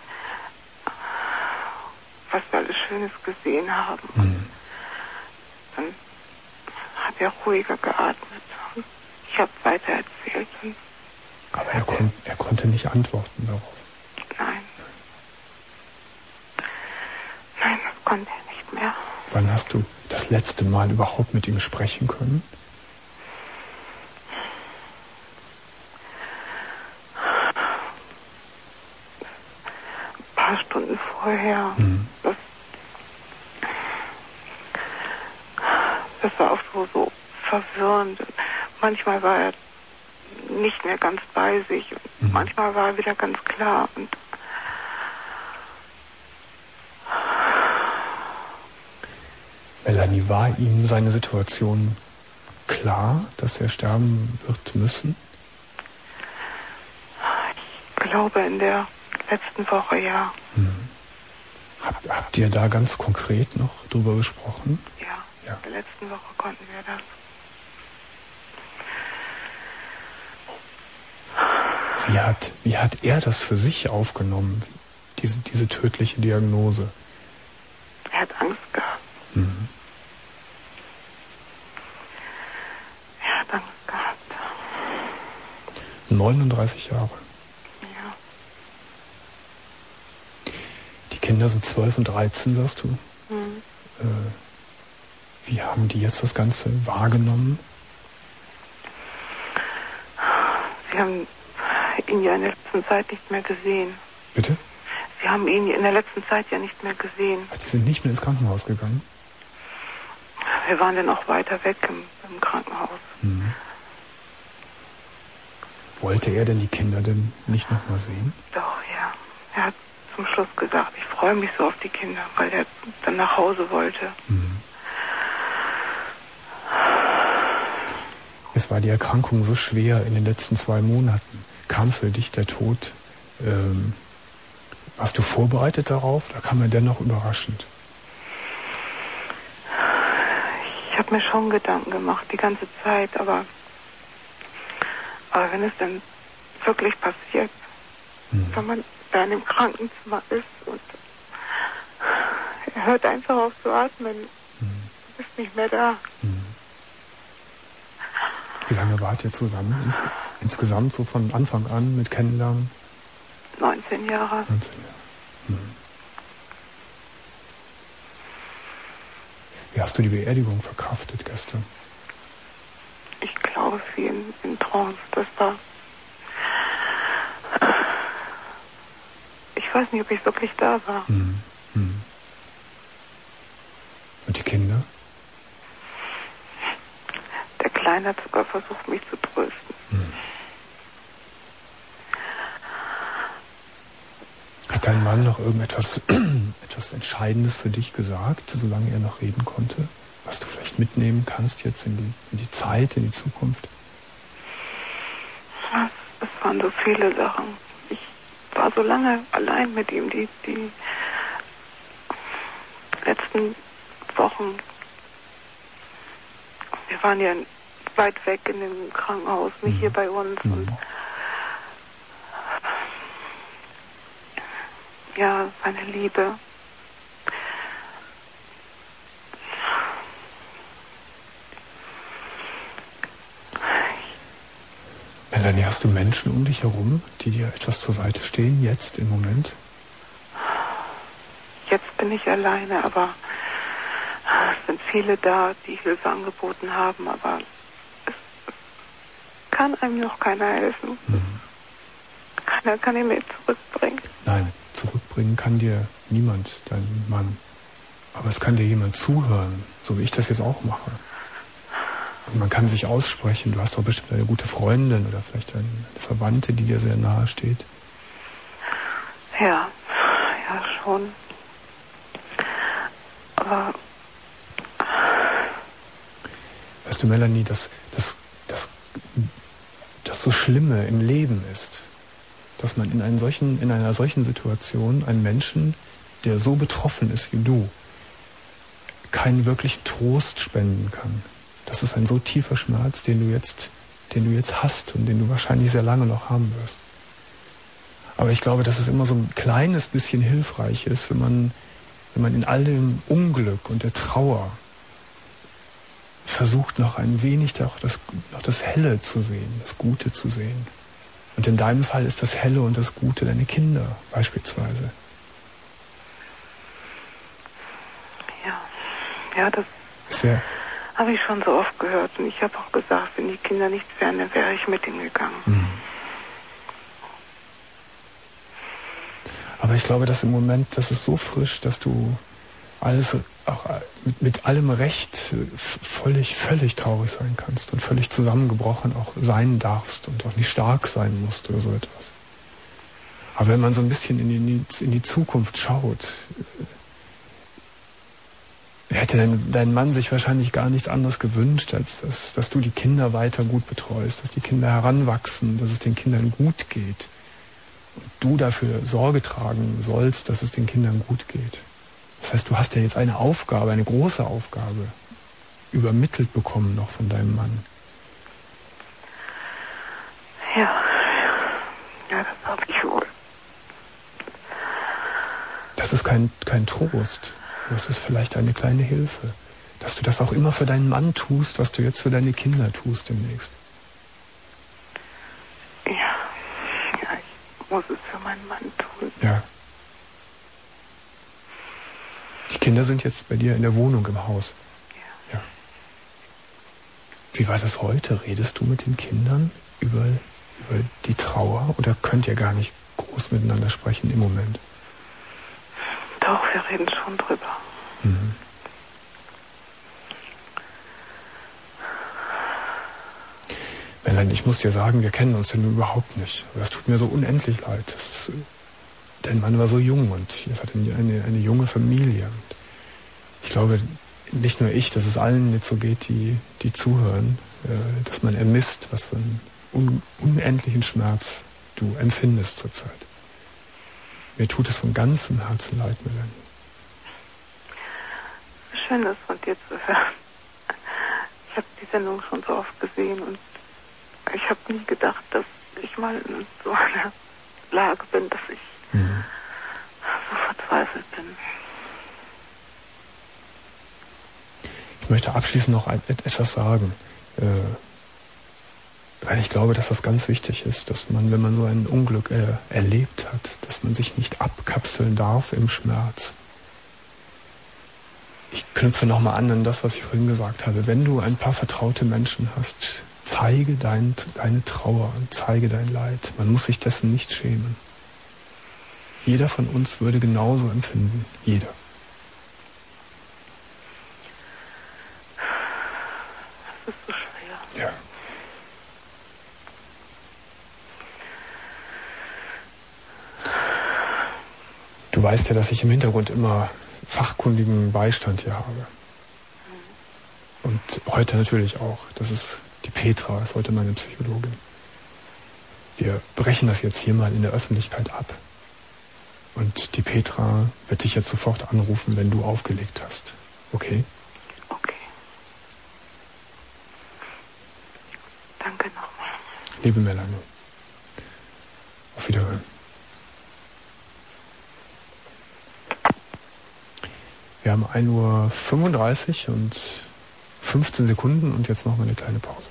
was wir alles Schönes gesehen haben. Mhm. Dann hat er ruhiger geatmet. Und ich habe weiter erzählt. Aber er, kon er konnte nicht antworten darauf. Nein. Nein, das konnte er nicht mehr. Wann hast du das letzte Mal überhaupt mit ihm sprechen können? Ein paar Stunden vorher. Mhm. Das, das war auch so, so verwirrend. Manchmal war er nicht mehr ganz bei sich. Und mhm. manchmal war er wieder ganz klar. Und Melanie, war ihm seine Situation klar, dass er sterben wird müssen? Ich glaube, in der letzten Woche, ja. Mhm. Hab, habt ihr da ganz konkret noch drüber gesprochen? Ja, ja, in der letzten Woche konnten wir das. Wie hat, wie hat er das für sich aufgenommen, diese, diese tödliche Diagnose? Er hat Angst gehabt. Mhm. Er hat Angst gehabt. neununddreißig Jahre. Ja. Die Kinder sind zwölf und dreizehn, sagst du. Mhm. Äh, wie haben die jetzt das Ganze wahrgenommen? Sie haben ihn ja in der letzten Zeit nicht mehr gesehen. Bitte? Sie haben ihn in der letzten Zeit ja nicht mehr gesehen. Ach, die sind nicht mehr ins Krankenhaus gegangen? Wir waren dann auch weiter weg im, im Krankenhaus. Mhm. Wollte er denn die Kinder denn nicht noch mal sehen? Doch, ja. Er hat zum Schluss gesagt, ich freue mich so auf die Kinder, weil er dann nach Hause wollte. Mhm. Es war die Erkrankung so schwer in den letzten zwei Monaten. Kam für dich der Tod, ähm, warst du vorbereitet darauf? Da kam er dennoch überraschend. Ich habe mir schon Gedanken gemacht, die ganze Zeit, aber, aber wenn es dann wirklich passiert, mhm. wenn man da in dem Krankenzimmer ist und er hört einfach auf zu atmen, mhm. du bist nicht mehr da. Mhm. Wie lange wart ihr zusammen? Ins insgesamt so von Anfang an mit Kennenlernen? neunzehn Jahre. neunzehn Jahre. Hm. Wie hast du die Beerdigung verkraftet gestern? Ich glaube, wie in, in Trance. Das war... Ich weiß nicht, ob ich wirklich da war. Hm. Hm. Und die Kinder? Der Kleine hat sogar versucht, mich zu trösten. Hm. Hat dein Mann noch irgendetwas etwas Entscheidendes für dich gesagt, solange er noch reden konnte? Was du vielleicht mitnehmen kannst jetzt in die, in die Zeit, in die Zukunft? Es, es waren so viele Sachen. Ich war so lange allein mit ihm, die, die letzten Wochen. Wir waren ja weit weg in dem Krankenhaus, nicht mhm. hier bei uns. Mhm. Und ja, seine Liebe. Melanie, hast du Menschen um dich herum, die dir etwas zur Seite stehen, jetzt im Moment? Jetzt bin ich alleine, aber es sind viele da, die Hilfe angeboten haben, aber es kann einem noch keiner helfen. Mhm. Keiner kann ihn mir zurückbringen. Nein, zurückbringen kann dir niemand, dein Mann. Aber es kann dir jemand zuhören, so wie ich das jetzt auch mache. Also man kann sich aussprechen. Du hast doch bestimmt eine gute Freundin oder vielleicht eine Verwandte, die dir sehr nahe steht. Ja, ja schon. Aber weißt du, Melanie, dass das, das, das so Schlimme im Leben ist, dass man in, einen solchen, in einer solchen Situation einen Menschen, der so betroffen ist wie du, keinen wirklichen Trost spenden kann. Das ist ein so tiefer Schmerz, den du jetzt, den du jetzt hast und den du wahrscheinlich sehr lange noch haben wirst. Aber ich glaube, dass es immer so ein kleines bisschen hilfreich ist, wenn man, wenn man in all dem Unglück und der Trauer versucht, noch ein wenig noch das, noch das Helle zu sehen, das Gute zu sehen. Und in deinem Fall ist das Helle und das Gute deine Kinder beispielsweise. Ja, ja, das habe ich schon so oft gehört. Und ich habe auch gesagt, wenn die Kinder nichts wären, dann wäre ich mit ihnen gegangen. Mhm. Aber ich glaube, dass im Moment, das ist so frisch, dass du alles auch mit, mit allem Recht völlig, völlig traurig sein kannst und völlig zusammengebrochen auch sein darfst und auch nicht stark sein musst oder so etwas. Aber wenn man so ein bisschen in die, in die Zukunft schaut, hätte dein, dein Mann sich wahrscheinlich gar nichts anderes gewünscht, als dass, dass du die Kinder weiter gut betreust, dass die Kinder heranwachsen, dass es den Kindern gut geht. Und du dafür Sorge tragen sollst, dass es den Kindern gut geht. Das heißt, du hast ja jetzt eine Aufgabe, eine große Aufgabe übermittelt bekommen noch von deinem Mann. Ja, ja, das habe ich wohl. Das ist kein, kein Trost. Das ist vielleicht eine kleine Hilfe. Dass du das auch immer für deinen Mann tust, was du jetzt für deine Kinder tust demnächst. Ja, ja, ich muss es für meinen Mann tun. Ja. Die Kinder sind jetzt bei dir in der Wohnung im Haus. Ja. Ja. Wie war das heute? Redest du mit den Kindern über, über die Trauer oder könnt ihr gar nicht groß miteinander sprechen im Moment? Doch, wir reden schon drüber. Mhm. Melanie, ich muss dir sagen, wir kennen uns ja nun überhaupt nicht. Das tut mir so unendlich leid. Das, dein Mann war so jung und jetzt hat er eine, eine junge Familie. Und ich glaube, nicht nur ich, dass es allen jetzt so geht, die, die zuhören, äh, dass man ermisst, was für einen un, unendlichen Schmerz du empfindest zurzeit. Mir tut es von ganzem Herzen leid, Melanie. Schön, das von dir zu hören. Ich habe die Sendung schon so oft gesehen und ich habe nie gedacht, dass ich mal in so einer Lage bin, dass ich mhm. so verzweifelt bin. Ich möchte abschließend noch ein, etwas sagen, äh, weil ich glaube, dass das ganz wichtig ist, dass man, wenn man so ein Unglück äh, erlebt hat, dass man sich nicht abkapseln darf im Schmerz. Ich knüpfe nochmal an an das, was ich vorhin gesagt habe. Wenn du ein paar vertraute Menschen hast, zeige dein, deine Trauer und zeige dein Leid. Man muss sich dessen nicht schämen. Jeder von uns würde genauso empfinden. Jeder. Das ist so schwer. Ja. Du weißt ja, dass ich im Hintergrund immer fachkundigen Beistand hier habe. Und heute natürlich auch. Das ist die Petra, ist heute meine Psychologin. Wir brechen das jetzt hier mal in der Öffentlichkeit ab. Und die Petra wird dich jetzt sofort anrufen, wenn du aufgelegt hast. Okay? Okay. Danke nochmal. Liebe Melanie. Auf Wiederhören. Wir haben ein Uhr fünfunddreißig und fünfzehn Sekunden und jetzt machen wir eine kleine Pause.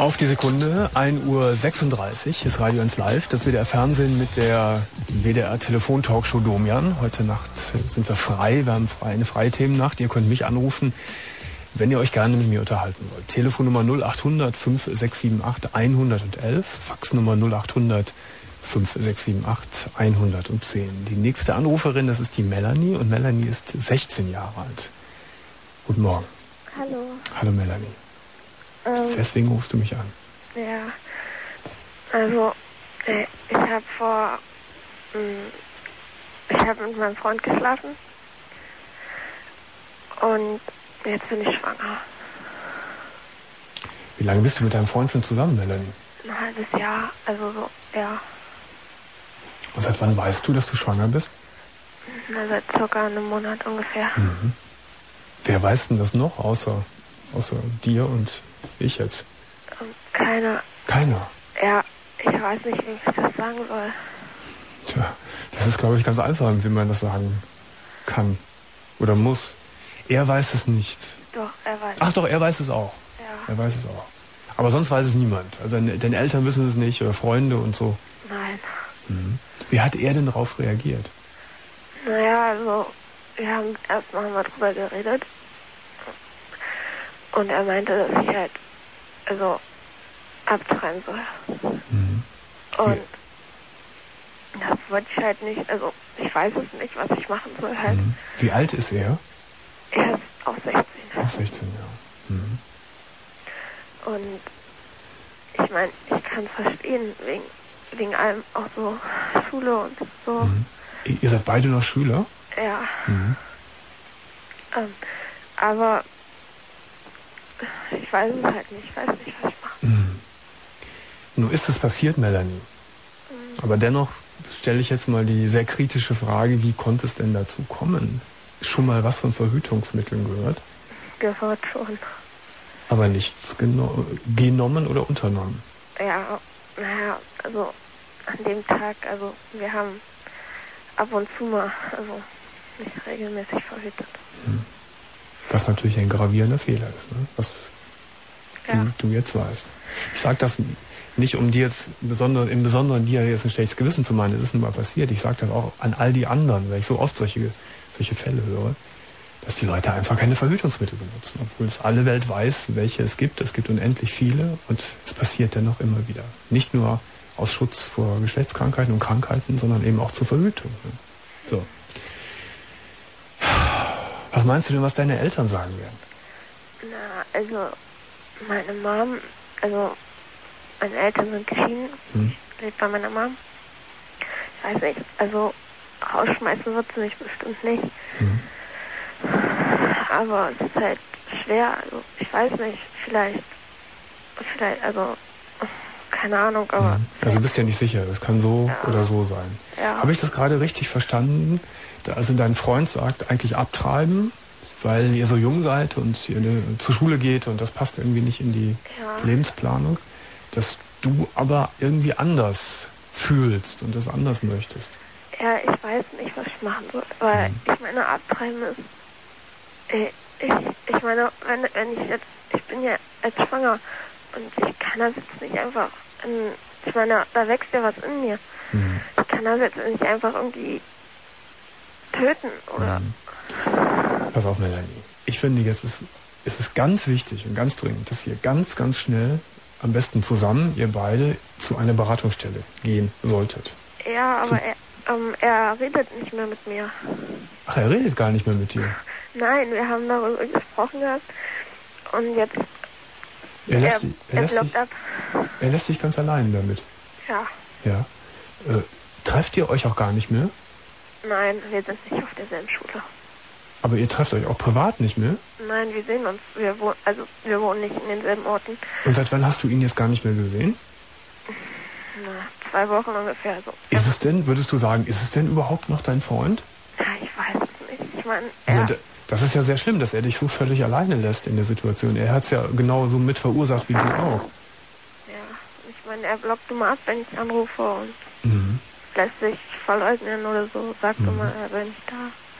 Auf die Sekunde, ein Uhr sechsunddreißig ist Radio eins Live, das W D R Fernsehen mit der W D R Telefon-Talkshow Domian. Heute Nacht sind wir frei, wir haben frei, eine freie Themennacht. Ihr könnt mich anrufen, wenn ihr euch gerne mit mir unterhalten wollt. Telefonnummer null acht hundert fünf sechs sieben acht hundertelf, Faxnummer null acht hundert fünf sechs sieben acht hundertzehn. Die nächste Anruferin, das ist die Melanie und Melanie ist sechzehn Jahre alt. Guten Morgen. Hallo. Hallo Melanie. Ähm, Weswegen rufst du mich an? Ja, also äh, ich habe vor, mh, ich habe mit meinem Freund geschlafen und jetzt bin ich schwanger. Wie lange bist du mit deinem Freund schon zusammen, Melanie? Ein halbes Jahr, also so, ja. Und seit wann weißt du, dass du schwanger bist? Na, seit circa einem Monat ungefähr. Mhm. Wer weiß denn das noch, außer, außer dir und ich jetzt? Ähm, keiner. Keiner? Ja, ich weiß nicht, wie ich das sagen soll. Tja, das ist, glaube ich, ganz einfach, wie man das sagen kann oder muss. Er weiß es nicht. Doch, er weiß. Ach doch, er weiß es auch. Ja. Er weiß es auch. Aber sonst weiß es niemand. Also deine, deine Eltern wissen es nicht oder Freunde und so. Nein. Mhm. Wie hat er denn darauf reagiert? Naja, also wir haben erstmal haben wir drüber geredet und er meinte, dass ich halt also abtreiben soll. Mhm. Und das wollte ich halt nicht, also ich weiß es nicht, was ich machen soll halt. Mhm. Wie alt ist er? Er ist auch sechzehn. Auch sechzehn, ja. Mhm. Und ich meine, ich kann es verstehen, wegen, wegen allem auch so Schule und so. Mhm. Ihr seid beide noch Schüler? Ja. Mhm. Ähm, aber ich weiß es halt nicht, ich weiß nicht, was ich mache. Mhm. Nun ist es passiert, Melanie. Mhm. Aber dennoch stelle ich jetzt mal die sehr kritische Frage, wie konnte es denn dazu kommen? Schon mal was von Verhütungsmitteln gehört? Gehört schon. Aber nichts geno- genommen oder unternommen? Ja, naja, also an dem Tag, also wir haben ab und zu mal, also nicht regelmäßig verhütet. Mhm. Was natürlich ein gravierender Fehler ist, ne? Was ja. du, du jetzt weißt. Ich sage das nicht, um dir jetzt besonders, im Besonderen dir jetzt ein schlechtes Gewissen zu meinen, das ist nun mal passiert. Ich sage das auch an all die anderen, weil ich so oft solche, solche Fälle höre, dass die Leute einfach keine Verhütungsmittel benutzen, obwohl es alle Welt weiß, welche es gibt. Es gibt unendlich viele und es passiert dennoch immer wieder. Nicht nur aus Schutz vor Geschlechtskrankheiten und Krankheiten, sondern eben auch zur Verhütung. Ne? So. Was meinst du denn, was deine Eltern sagen werden? Na, also meine Mom, also meine Eltern sind geschieden, Hm. ich lebe bei meiner Mom. Ich weiß nicht, also rausschmeißen wird sie mich bestimmt nicht. Hm. Aber es ist halt schwer, also ich weiß nicht, vielleicht, vielleicht, also keine Ahnung, aber... Hm. Also du bist ja nicht sicher, das kann so ja. oder so sein. Ja. Habe ich das gerade richtig verstanden? Also dein Freund sagt eigentlich abtreiben, weil ihr so jung seid und ihr zur Schule geht und das passt irgendwie nicht in die Ja. Lebensplanung, dass du aber irgendwie anders fühlst und das anders möchtest. Ja, ich weiß nicht, was ich machen soll, weil Mhm. ich meine, abtreiben ist, äh, ich, ich meine, wenn, wenn ich jetzt, ich bin ja jetzt schwanger und ich kann das jetzt nicht einfach, in, ich meine, da wächst ja was in mir. Mhm. Ich kann das jetzt nicht einfach irgendwie töten oder... Mhm. Pass auf, Melanie. Ich finde, jetzt ist, ist es ganz wichtig und ganz dringend, dass ihr ganz, ganz schnell, am besten zusammen, ihr beide zu einer Beratungsstelle gehen solltet. Ja, Zu- aber er, ähm, er redet nicht mehr mit mir. Ach, er redet gar nicht mehr mit dir. Nein, wir haben darüber gesprochen gehabt und jetzt Er lässt, er, dich, er, er lässt dich, blockt ab. er lässt dich ganz allein damit. Ja, Ja. Äh, trefft ihr euch auch gar nicht mehr? nein, wir sind nicht auf derselben Schule. Aber ihr trefft euch auch privat nicht mehr? Nein, wir sehen uns. Wir wohnen, also wir wohnen nicht in denselben Orten. Und seit wann hast du ihn jetzt gar nicht mehr gesehen? Na, zwei Wochen ungefähr. So. Ist es denn, würdest du sagen, ist es denn überhaupt noch dein Freund? Ja, ich weiß es nicht. Ich meine, Ja, er, d- das ist ja sehr schlimm, dass er dich so völlig alleine lässt in der Situation. Er hat es ja genauso mit verursacht wie du auch. ja, ich meine, er blockt immer ab, wenn ich anrufe und Mhm. lässt sich verleugnen oder so. Sagt Mhm. immer, er wäre nicht da.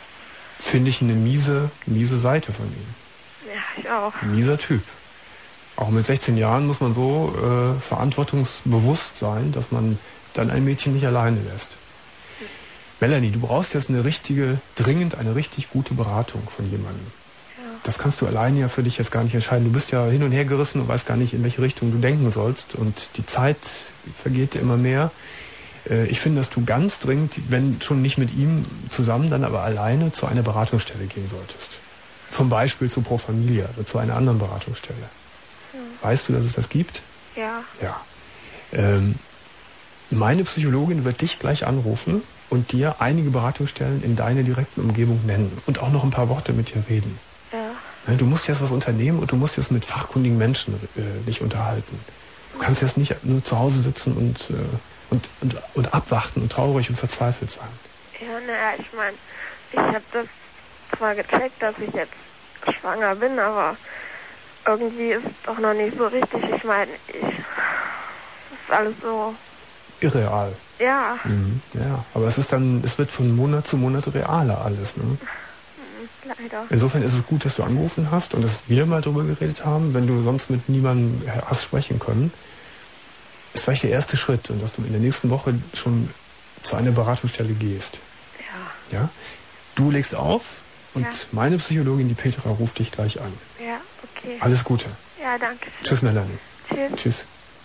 Finde ich eine miese, miese Seite von ihm. Ja, ich auch. Ein mieser Typ. Auch mit sechzehn Jahren muss man so äh, verantwortungsbewusst sein, dass man dann ein Mädchen nicht alleine lässt. Melanie, du brauchst jetzt eine richtige, dringend eine richtig gute Beratung von jemandem. Ja. Das kannst du alleine ja für dich jetzt gar nicht entscheiden. Du bist ja hin und her gerissen und weißt gar nicht, in welche Richtung du denken sollst. Und die Zeit vergeht dir immer mehr. Äh, ich finde, dass du ganz dringend, wenn schon nicht mit ihm zusammen, dann aber alleine zu einer Beratungsstelle gehen solltest. Zum Beispiel zu Pro Familia oder zu einer anderen Beratungsstelle. Ja. Weißt du, dass es das gibt? Ja. Ja. Ähm, meine Psychologin wird dich gleich anrufen und dir einige Beratungsstellen in deiner direkten Umgebung nennen und auch noch ein paar Worte mit dir reden. Ja. Du musst jetzt was unternehmen und du musst jetzt mit fachkundigen Menschen äh, dich unterhalten. Du kannst jetzt nicht nur zu Hause sitzen und, äh, und, und, und abwarten und traurig und verzweifelt sein. Ja, naja, ich meine, ich habe das zwar gecheckt, dass ich jetzt schwanger bin, aber irgendwie ist es doch noch nicht so richtig. Ich meine, ich, das ist alles so irreal. Ja. Mhm, ja, aber es ist dann, es wird von Monat zu Monat realer alles, ne? Leider. Insofern ist es gut, dass du angerufen hast und dass wir mal drüber geredet haben, wenn du sonst mit niemandem hast sprechen können. Ist vielleicht der erste Schritt und dass du in der nächsten Woche schon zu einer Beratungsstelle gehst. Ja. Ja? Du legst auf und ja. meine Psychologin, die Petra, ruft dich gleich an. Ja, okay. Alles Gute. Ja, danke. Tschüss, Melanie. Tschüss. Tschüss.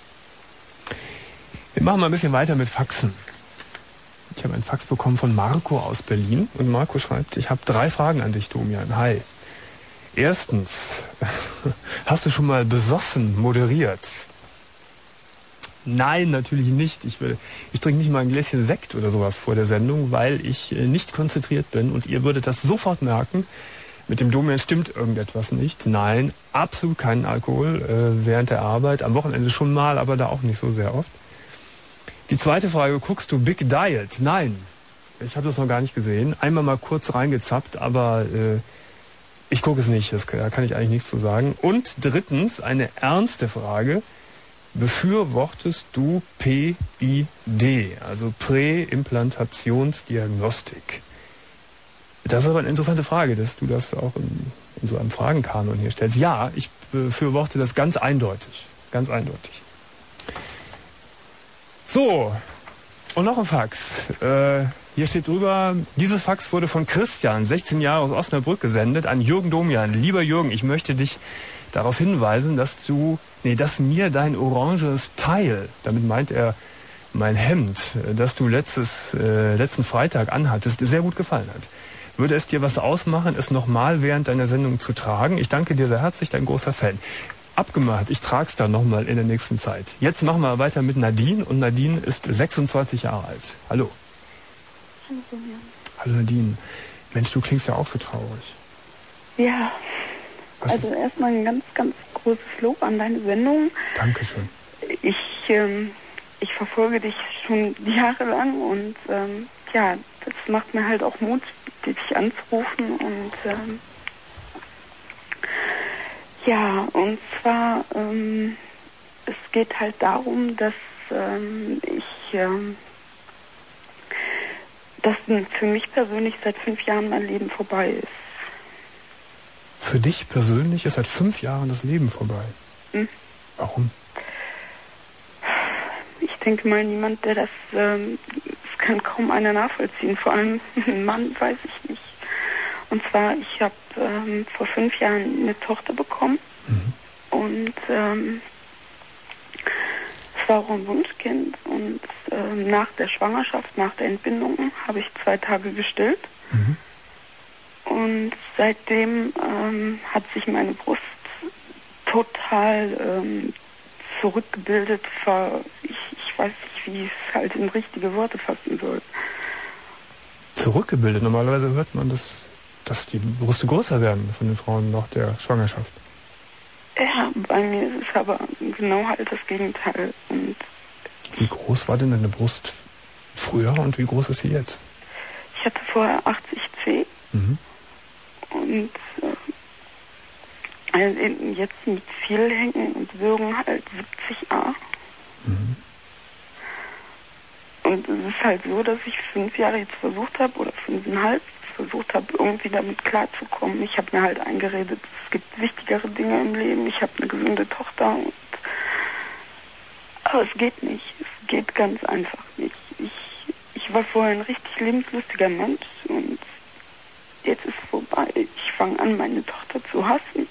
Wir machen mal ein bisschen weiter mit Faxen. Ich habe einen Fax bekommen von Marco aus Berlin. Und Marco schreibt, ich habe drei Fragen an dich, Domian. Hi. Erstens, hast du schon mal besoffen moderiert? Nein, natürlich nicht. Ich, will, ich trinke nicht mal ein Gläschen Sekt oder sowas vor der Sendung, weil ich nicht konzentriert bin. Und ihr würdet das sofort merken. Mit dem Domian stimmt irgendetwas nicht. Nein, absolut keinen Alkohol äh, während der Arbeit. Am Wochenende schon mal, aber da auch nicht so sehr oft. Die zweite Frage, guckst du Big Diet? Nein, ich habe das noch gar nicht gesehen. Einmal mal kurz reingezappt, aber äh, ich gucke es nicht, das, da kann ich eigentlich nichts zu sagen. Und drittens, eine ernste Frage, befürwortest du P I D, also Präimplantationsdiagnostik? Das ist aber eine interessante Frage, dass du das auch in, in so einem Fragenkanon hier stellst. Ja, ich befürworte das ganz eindeutig, ganz eindeutig. So, und noch ein Fax. Äh, hier steht drüber, dieses Fax wurde von Christian, sechzehn Jahre aus Osnabrück, gesendet an Jürgen Domian. Lieber Jürgen, ich möchte dich darauf hinweisen, dass du, nee, dass mir dein oranges Teil, damit meint er mein Hemd, das du letztes, äh, letzten Freitag anhattest, sehr gut gefallen hat. Würde es dir was ausmachen, es nochmal während deiner Sendung zu tragen? Ich danke dir sehr herzlich, dein großer Fan. Abgemacht, ich trage es dann nochmal in der nächsten Zeit. Jetzt machen wir weiter mit Nadine und Nadine ist sechsundzwanzig Jahre alt. Hallo. Hallo, ja. Hallo Nadine. Mensch, du klingst ja auch so traurig. Ja, was also ist? Erstmal ein ganz, ganz großes Lob an deine Sendung. Dankeschön. Ich, ähm, ich verfolge dich schon jahrelang und ähm, ja, das macht mir halt auch Mut, dich anzurufen und ähm, ja, und zwar, ähm, es geht halt darum, dass ähm, ich, ähm, dass für mich persönlich seit fünf Jahren mein Leben vorbei ist. Für dich persönlich ist seit fünf Jahren das Leben vorbei? Hm? Warum? Ich denke mal, niemand, der das, ähm, das kann kaum einer nachvollziehen, vor allem ein Mann, weiß ich nicht. Und zwar, ich habe ähm, vor fünf Jahren eine Tochter bekommen mhm. und ähm, es war auch ein Wunschkind und ähm, nach der Schwangerschaft, nach der Entbindung habe ich zwei Tage gestillt mhm. und seitdem ähm, hat sich meine Brust total ähm, zurückgebildet. Ver, ich, ich weiß nicht, wie ich es halt in richtige Worte fassen soll. Zurückgebildet? Normalerweise hört man das, dass die Brüste größer werden von den Frauen nach der Schwangerschaft. Ja, bei mir ist es aber genau halt das Gegenteil. Und wie groß war denn deine Brust früher und wie groß ist sie jetzt? Ich hatte vorher achtzig Zentimeter mhm. und äh, also jetzt mit viel Hängen und Würgen halt siebzig A. Mhm. Und es ist halt so, dass ich fünf Jahre jetzt versucht habe, oder fünfeinhalb, versucht habe, irgendwie damit klarzukommen. Ich habe mir halt eingeredet, es gibt wichtigere Dinge im Leben. Ich habe eine gesunde Tochter. Und aber es geht nicht. Es geht ganz einfach nicht. Ich, ich war vorher ein richtig lebenslustiger Mensch und jetzt ist es vorbei. Ich fange an, meine Tochter zu hassen.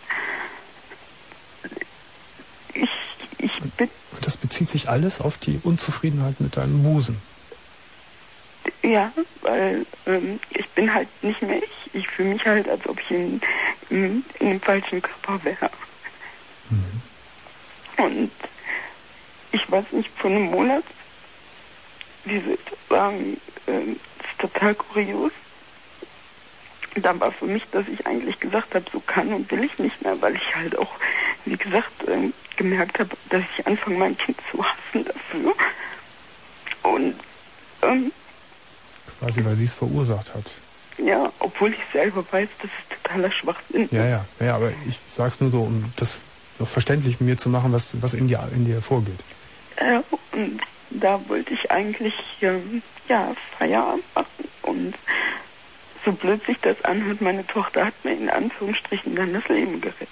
Ich, ich bin... Und das bezieht sich alles auf die Unzufriedenheit mit deinem Busen? Ja, weil ähm, ich bin halt nicht mehr ich. Ich fühle mich halt, als ob ich in, in, in einem falschen Körper wäre. Mhm. Und ich weiß nicht, vor einem Monat, diese sagen, ähm, das ist total kurios. Da war für mich, dass ich eigentlich gesagt habe, so kann und will ich nicht mehr, weil ich halt auch, wie gesagt, ähm, gemerkt habe, dass ich anfange, mein Kind zu hassen dafür. Und ähm, quasi, weil sie es verursacht hat. Ja, obwohl ich selber weiß, das ist totaler Schwachsinn. Ja, ja, ja, aber ich sag's nur so, um das noch verständlich mir zu machen, was, was in dir, in dir vorgeht. Ja, und da wollte ich eigentlich, ähm, ja, Feierabend machen. Und so blöd sich das anhört, meine Tochter hat mir in Anführungsstrichen dann das Leben gerettet.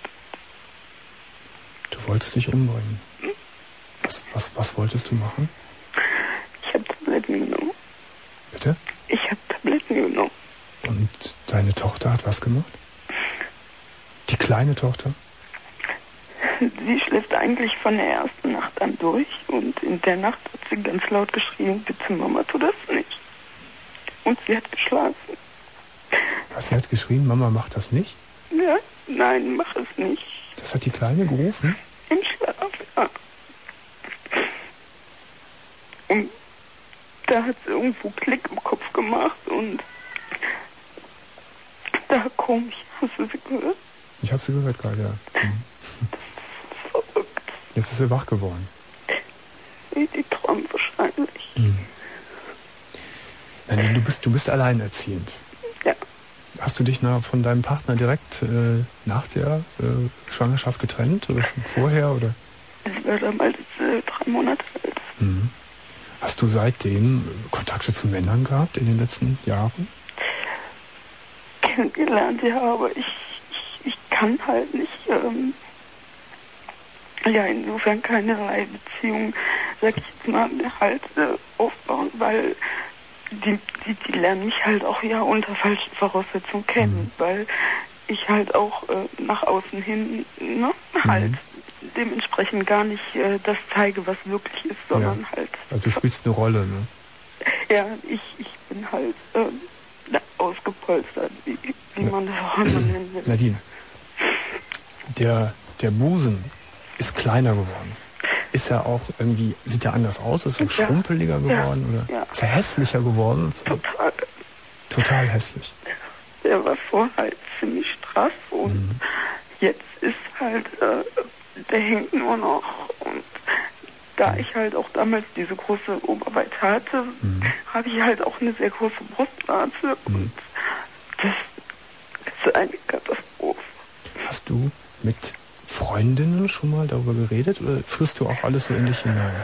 Du wolltest dich umbringen. Hm? Was, was, was wolltest du machen? Ich habe Tabletten genommen. Bitte? Ich habe Tabletten genommen. Und deine Tochter hat was gemacht? Die kleine Tochter? Sie schläft eigentlich von der ersten Nacht an durch und in der Nacht hat sie ganz laut geschrien, bitte Mama, tu das nicht. Und sie hat geschlafen. Was, sie hat geschrien, Mama, mach das nicht? Ja, nein, mach es nicht. Das hat die Kleine gerufen? Im Schlaf, ja. Und da hat sie irgendwo Klick im Kopf gemacht und da komisch, hast du sie gehört? Ich habe sie gehört gerade, ja. Mhm. Das ist verrückt. Jetzt ist sie wach geworden. Nee, die träumt wahrscheinlich. Mhm. Nein, du bist, du bist alleinerziehend. Ja. Hast du dich nach, von deinem Partner direkt äh, nach der äh, Schwangerschaft getrennt oder schon vorher? Oder? Ich war damals äh, drei Monate alt. Mhm. Hast du seitdem Kontakte zu Männern gehabt in den letzten Jahren? Kennengelernt, ja, aber ich, ich, ich kann halt nicht, ähm, ja, insofern keinerlei Beziehung, sag ich jetzt mal, halt äh, aufbauen, weil die, die, die lernen mich halt auch ja unter falschen Voraussetzungen kennen, mhm. weil ich halt auch äh, nach außen hin, ne, halt mhm. dementsprechend gar nicht äh, das zeige, was wirklich ist, sondern ja. halt... Also du spielst eine Rolle, ne? Ja, ich, ich bin halt äh, ausgepolstert, wie, wie man das auch immer nennen will. Nadine, der, der Busen ist kleiner geworden. Ist er auch irgendwie, sieht er anders aus? Ist er ja. schrumpeliger geworden? Ja. Oder ja. ist er hässlicher geworden? Total. Total hässlich. Der war vorher halt ziemlich straff und mhm. jetzt ist halt, äh, der hängt nur noch. Und da ich halt auch damals diese große Oberweite hatte, mhm. habe ich halt auch eine sehr große Brustwarze mhm. und das ist eine Katastrophe. Hast du mit Freundinnen schon mal darüber geredet oder frisst du auch alles so in dich hinein?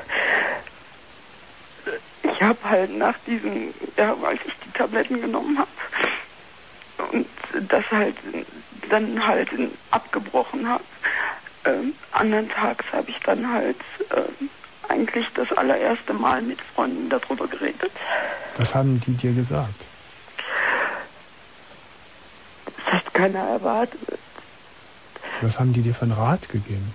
Ich habe halt nach diesem, ja, als ich die Tabletten genommen habe und das halt dann halt abgebrochen habe, ähm, andern Tags habe ich dann halt ähm, eigentlich das allererste Mal mit Freunden darüber geredet. Was haben die dir gesagt? Das hat keiner erwartet. Was haben die dir für einen Rat gegeben?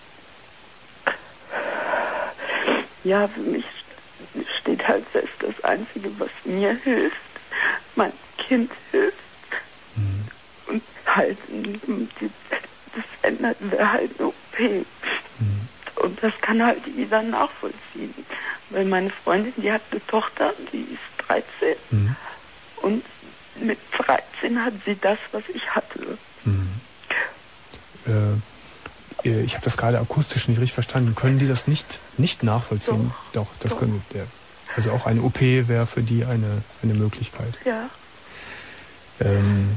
Ja, für mich steht halt fest, das Einzige, was mir hilft, mein Kind hilft. Mhm. Und halt, das ändert wäre halt eine O P. Mhm. Und das kann halt jeder nachvollziehen. Weil meine Freundin, die hat eine Tochter, die ist dreizehn. Mhm. Und mit dreizehn hat sie das, was ich hatte. Mhm. Äh, ich habe das gerade akustisch nicht richtig verstanden. Können die das nicht, nicht nachvollziehen? Doch, Doch das Doch. können ja. Also auch eine O P wäre für die eine, eine Möglichkeit. Ja. Ähm,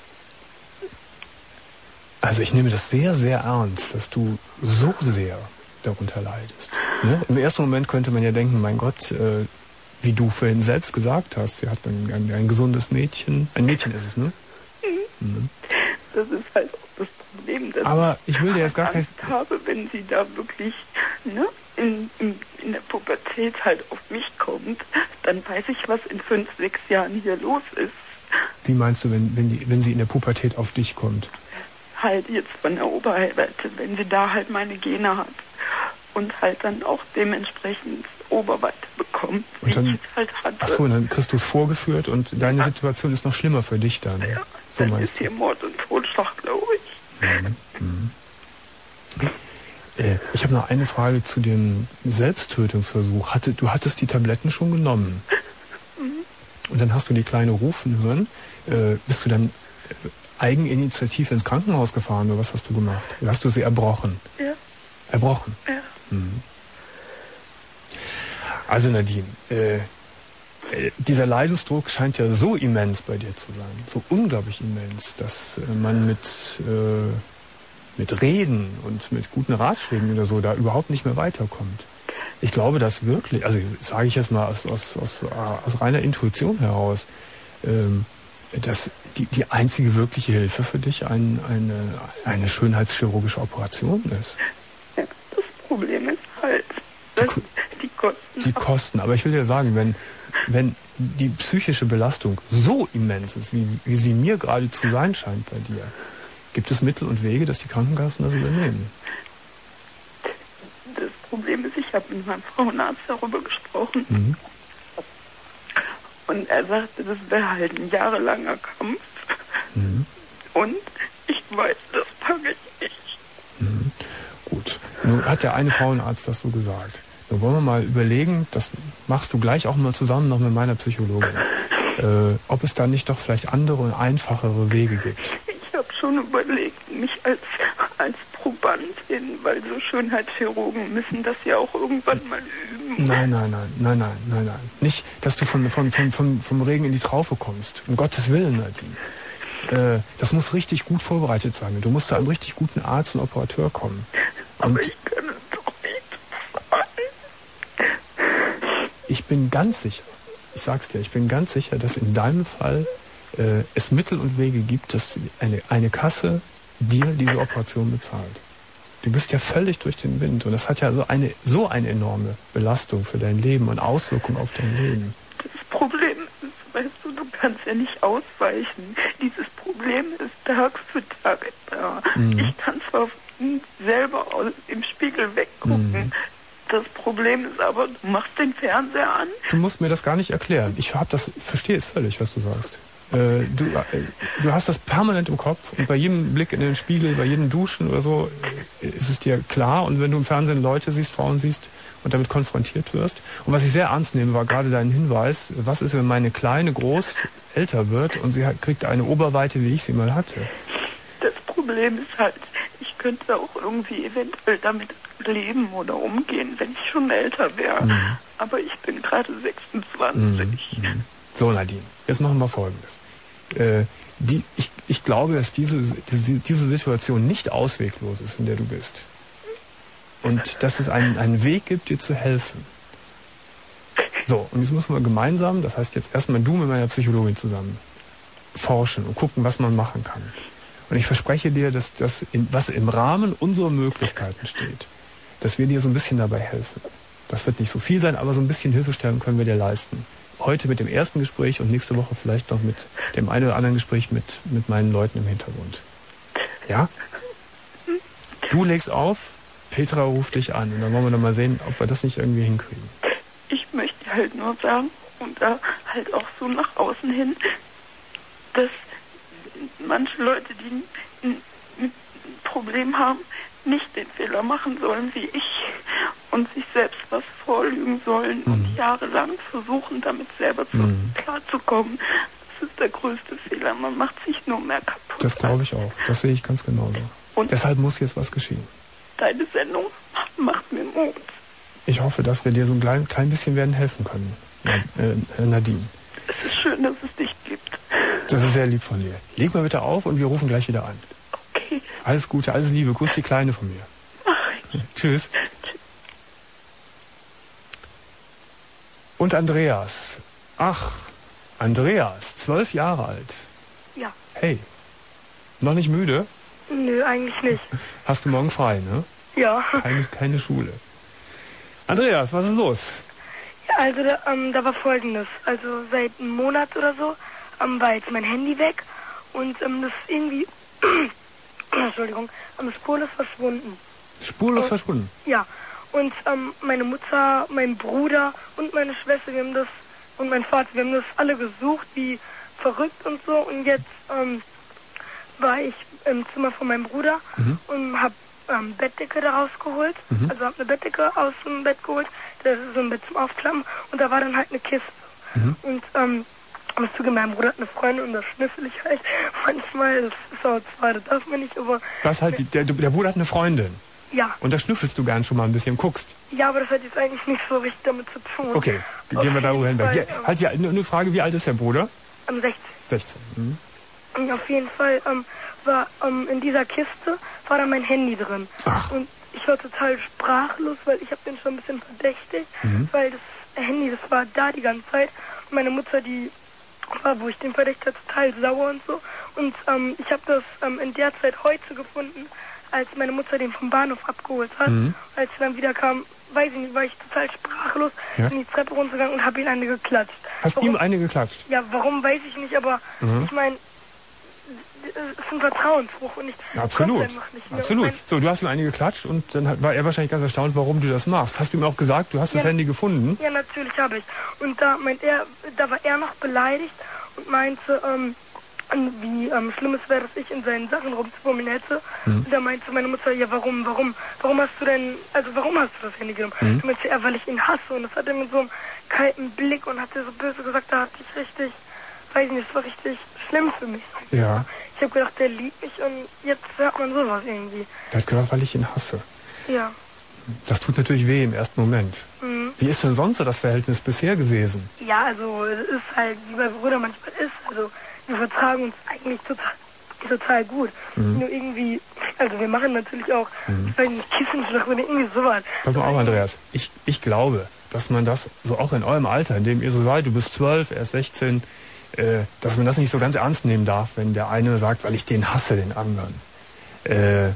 also ich nehme das sehr, sehr ernst, dass du so sehr darunter leidest. Ne? Im ersten Moment könnte man ja denken, mein Gott, äh, wie du vorhin selbst gesagt hast, sie hat ein, ein, ein gesundes Mädchen. Ein Mädchen ist es, ne? Mhm. Mhm. Das ist halt auch das Problem, dass Aber ich will dir jetzt gar Angst kein... habe, wenn sie da wirklich ne, in, in, in der Pubertät halt auf mich kommt, dann weiß ich, was in fünf, sechs Jahren hier los ist. Wie meinst du, wenn, wenn, die, wenn sie in der Pubertät auf dich kommt? Halt jetzt von der Oberweite, wenn sie da halt meine Gene hat und halt dann auch dementsprechend Oberweite bekommt, wie und dann, ich es halt hatte. Achso, und dann kriegst du es vorgeführt und deine ja. Situation ist noch schlimmer für dich dann. Ja, so dann ist hier Mord und Totschlag, glaube ich. Mhm. Mhm. Äh, ich habe noch eine Frage zu dem Selbsttötungsversuch. Hatte, du hattest die Tabletten schon genommen. Mhm. Und dann hast du die Kleine rufen hören. Äh, bist du dann äh, eigeninitiativ ins Krankenhaus gefahren oder was hast du gemacht? Oder hast du sie erbrochen? Ja. Erbrochen? Ja. Mhm. Also Nadine, äh, äh, dieser Leidensdruck scheint ja so immens bei dir zu sein, so unglaublich immens, dass äh, man mit, äh, mit Reden und mit guten Ratschlägen oder so da überhaupt nicht mehr weiterkommt. Ich glaube, dass wirklich, also sage ich jetzt mal aus, aus, aus, aus reiner Intuition heraus, ähm, dass die, die einzige wirkliche Hilfe für dich ein, eine, eine schönheitschirurgische Operation ist. Ja, das Problem ist halt, dass die, die Kosten... Die Kosten, aber ich will dir sagen, wenn, wenn die psychische Belastung so immens ist, wie, wie sie mir gerade zu sein scheint bei dir, gibt es Mittel und Wege, dass die Krankenkassen das übernehmen? Das Problem ist, ich habe mit meinem Frauenarzt darüber gesprochen. Mhm. Und er sagte, das wäre halt ein jahrelanger Kampf. Mhm. Und ich weiß, das packe ich nicht. Mhm. Gut. Nun hat der eine Frauenarzt das so gesagt. Nun wollen wir mal überlegen, das machst du gleich auch mal zusammen noch mit meiner Psychologin, äh, ob es da nicht doch vielleicht andere und einfachere Wege gibt. Ich habe schon überlegt, mich als, als Probandin, weil so Schönheitschirurgen müssen das ja auch irgendwann mal üben. Nein, nein, nein, nein, nein, nein, nein. Nicht, dass du von, von, von, von, vom Regen in die Traufe kommst. Um Gottes Willen, Nadine. Äh, das muss richtig gut vorbereitet sein. Du musst zu einem richtig guten Arzt und Operateur kommen. Und aber ich kann es doch nicht sein. Ich bin ganz sicher, ich sag's dir, ich bin ganz sicher, dass in deinem Fall äh, es Mittel und Wege gibt, dass eine, eine Kasse dir diese Operation bezahlt. Du bist ja völlig durch den Wind und das hat ja so eine, so eine enorme Belastung für dein Leben und Auswirkung auf dein Leben. Das Problem ist, weißt du, du kannst ja nicht ausweichen. Dieses Problem ist Tag für Tag da. Mhm. Ich kann zwar selber im Spiegel weggucken, mhm. Das Problem ist aber, du machst den Fernseher an. Du musst mir das gar nicht erklären. Ich hab das, verstehe es völlig, was du sagst. Äh, du, äh, du hast das permanent im Kopf und bei jedem Blick in den Spiegel, bei jedem Duschen oder so, äh, ist es dir klar. Und wenn du im Fernsehen Leute siehst, Frauen siehst und damit konfrontiert wirst. Und was ich sehr ernst nehme, war gerade dein Hinweis, was ist, wenn meine Kleine groß älter wird und sie hat, kriegt eine Oberweite, wie ich sie mal hatte. Das Problem ist halt, ich könnte auch irgendwie eventuell damit leben oder umgehen, wenn ich schon älter wäre. Mhm. Aber ich bin gerade sechsundzwanzig. Mhm. So, Nadine, jetzt machen wir Folgendes. Äh, die, ich, ich glaube, dass diese, diese, diese Situation nicht ausweglos ist, in der du bist. Und dass es einen, einen Weg gibt, dir zu helfen. So, und jetzt müssen wir gemeinsam, das heißt jetzt erstmal du mit meiner Psychologin zusammen, forschen und gucken, was man machen kann. Und ich verspreche dir, dass das, in, was im Rahmen unserer Möglichkeiten steht, dass wir dir so ein bisschen dabei helfen. Das wird nicht so viel sein, aber so ein bisschen Hilfestellung können wir dir leisten. Heute mit dem ersten Gespräch und nächste Woche vielleicht noch mit dem einen oder anderen Gespräch mit, mit meinen Leuten im Hintergrund. Ja? Du legst auf, Petra ruft dich an und dann wollen wir noch mal sehen, ob wir das nicht irgendwie hinkriegen. Ich möchte halt nur sagen, und da halt auch so nach außen hin, dass manche Leute, die ein, ein Problem haben, nicht den Fehler machen sollen wie ich und sich selbst was vorlügen sollen mhm. und jahrelang versuchen, damit selber zu mhm. klarzukommen. Das ist der größte Fehler. Man macht sich nur mehr kaputt. Das glaube ich auch. Das sehe ich ganz genauso. Und deshalb muss jetzt was geschehen. Deine Sendung macht mir Mut. Ich hoffe, dass wir dir so ein klein, klein bisschen werden helfen können, äh, Nadine. Es ist schön, dass es dich gibt. Das ist sehr lieb von dir. Leg mal bitte auf und wir rufen gleich wieder an. Okay. Alles Gute, alles Liebe. Grüß die Kleine von mir. Mach ich. Tschüss. Und Andreas. Ach, Andreas, zwölf Jahre alt. Ja. Hey, noch nicht müde? Nö, eigentlich nicht. Hast du morgen frei, ne? Ja. Keine, keine Schule. Andreas, was ist los? Ja, also da, ähm, da war Folgendes. Also seit einem Monat oder so ähm, war jetzt mein Handy weg und ähm, das ist irgendwie, Entschuldigung, ähm, spurlos verschwunden. Spurlos und, verschwunden? Ja. Und ähm, meine Mutter, mein Bruder und meine Schwester, wir haben das, und mein Vater, wir haben das alle gesucht, wie verrückt und so. Und jetzt ähm, war ich im Zimmer von meinem Bruder mhm. und habe ähm, Bettdecke da rausgeholt. Mhm. Also habe eine Bettdecke aus dem Bett geholt, das ist so ein Bett zum Aufklappen. Und da war dann halt eine Kiste. Mhm. Und ähm, am Zuge, mein Bruder hat eine Freundin und das schnüffel ich halt manchmal. Das ist auch zwar, das darf man nicht, aber... Was halt, die, der, der Bruder hat eine Freundin? Ja. Und da schnüffelst du gern schon mal ein bisschen, guckst. Ja, aber das hat jetzt eigentlich nicht so richtig damit zu tun. Okay, gehen wir darüber hinweg. Wie, halt ja, nur eine Frage, wie alt ist der Bruder? Am sechzehn. sechzehn. Mhm. Und auf jeden Fall ähm, war ähm, in dieser Kiste war da mein Handy drin. Ach. Und ich war total sprachlos, weil ich habe den schon ein bisschen verdächtigt, mhm. weil das Handy, das war da die ganze Zeit. Und meine Mutter, die war, wo ich den verdächtigt habe, total sauer und so. Und ähm, ich habe das ähm, in der Zeit heute gefunden, als meine Mutter den vom Bahnhof abgeholt hat. Mhm. Als sie dann wieder kam, weiß ich nicht, war ich total sprachlos, ja. bin die Treppe runtergegangen und habe ihm eine geklatscht. Hast warum? ihm eine geklatscht? Ja, warum, weiß ich nicht, aber mhm. ich meine, es ist ein Vertrauensbruch und ich Absolut, konnte einfach nicht mehr. absolut. So, du hast ihm eine geklatscht und dann war er wahrscheinlich ganz erstaunt, warum du das machst. Hast du ihm auch gesagt, du hast ja, das Handy gefunden? Ja, natürlich habe ich. Und da meint er, da war er noch beleidigt und meinte, ähm, wie ähm, schlimm es wäre, dass ich in seinen Sachen rumzufummeln hätte. Mhm. Und da meinte meine Mutter, ja, warum, warum, warum hast du denn, also warum hast du das Handy genommen? Mhm. Da meinte er, weil ich ihn hasse. Und das hat er mit so einem kalten Blick und hat er so böse gesagt, da hatte ich richtig, weiß nicht, das war richtig schlimm für mich. Ja. Ich habe gedacht, der liebt mich und jetzt hört man sowas irgendwie. Er hat gesagt, weil ich ihn hasse. Ja. Das tut natürlich weh im ersten Moment. Mhm. Wie ist denn sonst so das Verhältnis bisher gewesen? Ja, also es ist halt, wie mein Bruder manchmal ist, also wir vertragen uns eigentlich total, total gut. Mhm. Nur irgendwie, also wir machen natürlich auch, mhm. ich weiß nicht, Kissenschlag oder irgendwie sowas. Pass mal auf, Andreas. Ich, ich glaube, dass man das so auch in eurem Alter, in dem ihr so seid, du bist zwölf, er ist sechzehn, äh, dass man das nicht so ganz ernst nehmen darf, wenn der eine sagt, weil ich den hasse, den anderen. Äh,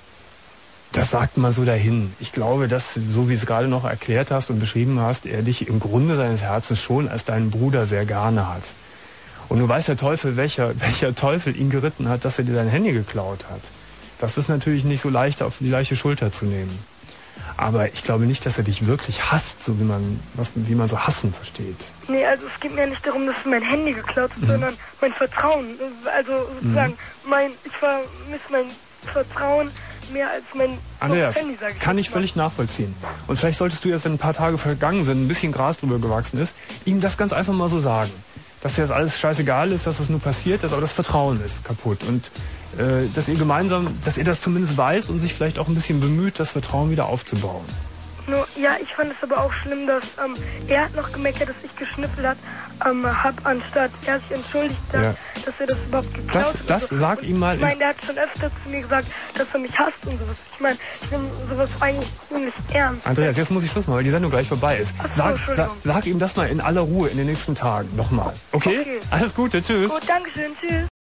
das sagt man so dahin. Ich glaube, dass, so wie du es gerade noch erklärt hast und beschrieben hast, er dich im Grunde seines Herzens schon als deinen Bruder sehr gerne hat. Und du weißt der Teufel, welcher, welcher Teufel ihn geritten hat, dass er dir dein Handy geklaut hat. Das ist natürlich nicht so leicht auf die leichte Schulter zu nehmen. Aber ich glaube nicht, dass er dich wirklich hasst, so wie man, was, wie man so hassen versteht. Nee, also es geht mir nicht darum, dass mein Handy geklaut hat, mhm. sondern mein Vertrauen. Also sozusagen, mhm. mein, ich vermisse mein Vertrauen mehr als mein Andreas, Handy, sag ich kann ich völlig nachvollziehen. Und vielleicht solltest du jetzt, wenn ein paar Tage vergangen sind, ein bisschen Gras drüber gewachsen ist, ihm das ganz einfach mal so sagen. Dass dir das alles scheißegal ist, dass es nur passiert ist, aber das Vertrauen ist kaputt. Und äh, dass ihr gemeinsam, dass ihr das zumindest weiß und sich vielleicht auch ein bisschen bemüht, das Vertrauen wieder aufzubauen. Nur, ja, ich fand es aber auch schlimm, dass ähm, er hat noch gemeckert, dass ich geschnüffelt hat, ähm, hab, anstatt er sich entschuldigt hat, ja. dass er das überhaupt geklaut das, hat. Das so. sag und ihm mal... Ich meine, der hat schon öfter zu mir gesagt, dass er mich hasst und sowas. Ich meine, ich nehme sowas eigentlich ziemlich ernst. Andreas, jetzt muss ich Schluss machen, weil die Sendung gleich vorbei ist. Ach so, sag, sag, sag ihm das mal in aller Ruhe in den nächsten Tagen nochmal. Okay? Okay. Alles Gute, tschüss. Gut, danke schön, tschüss.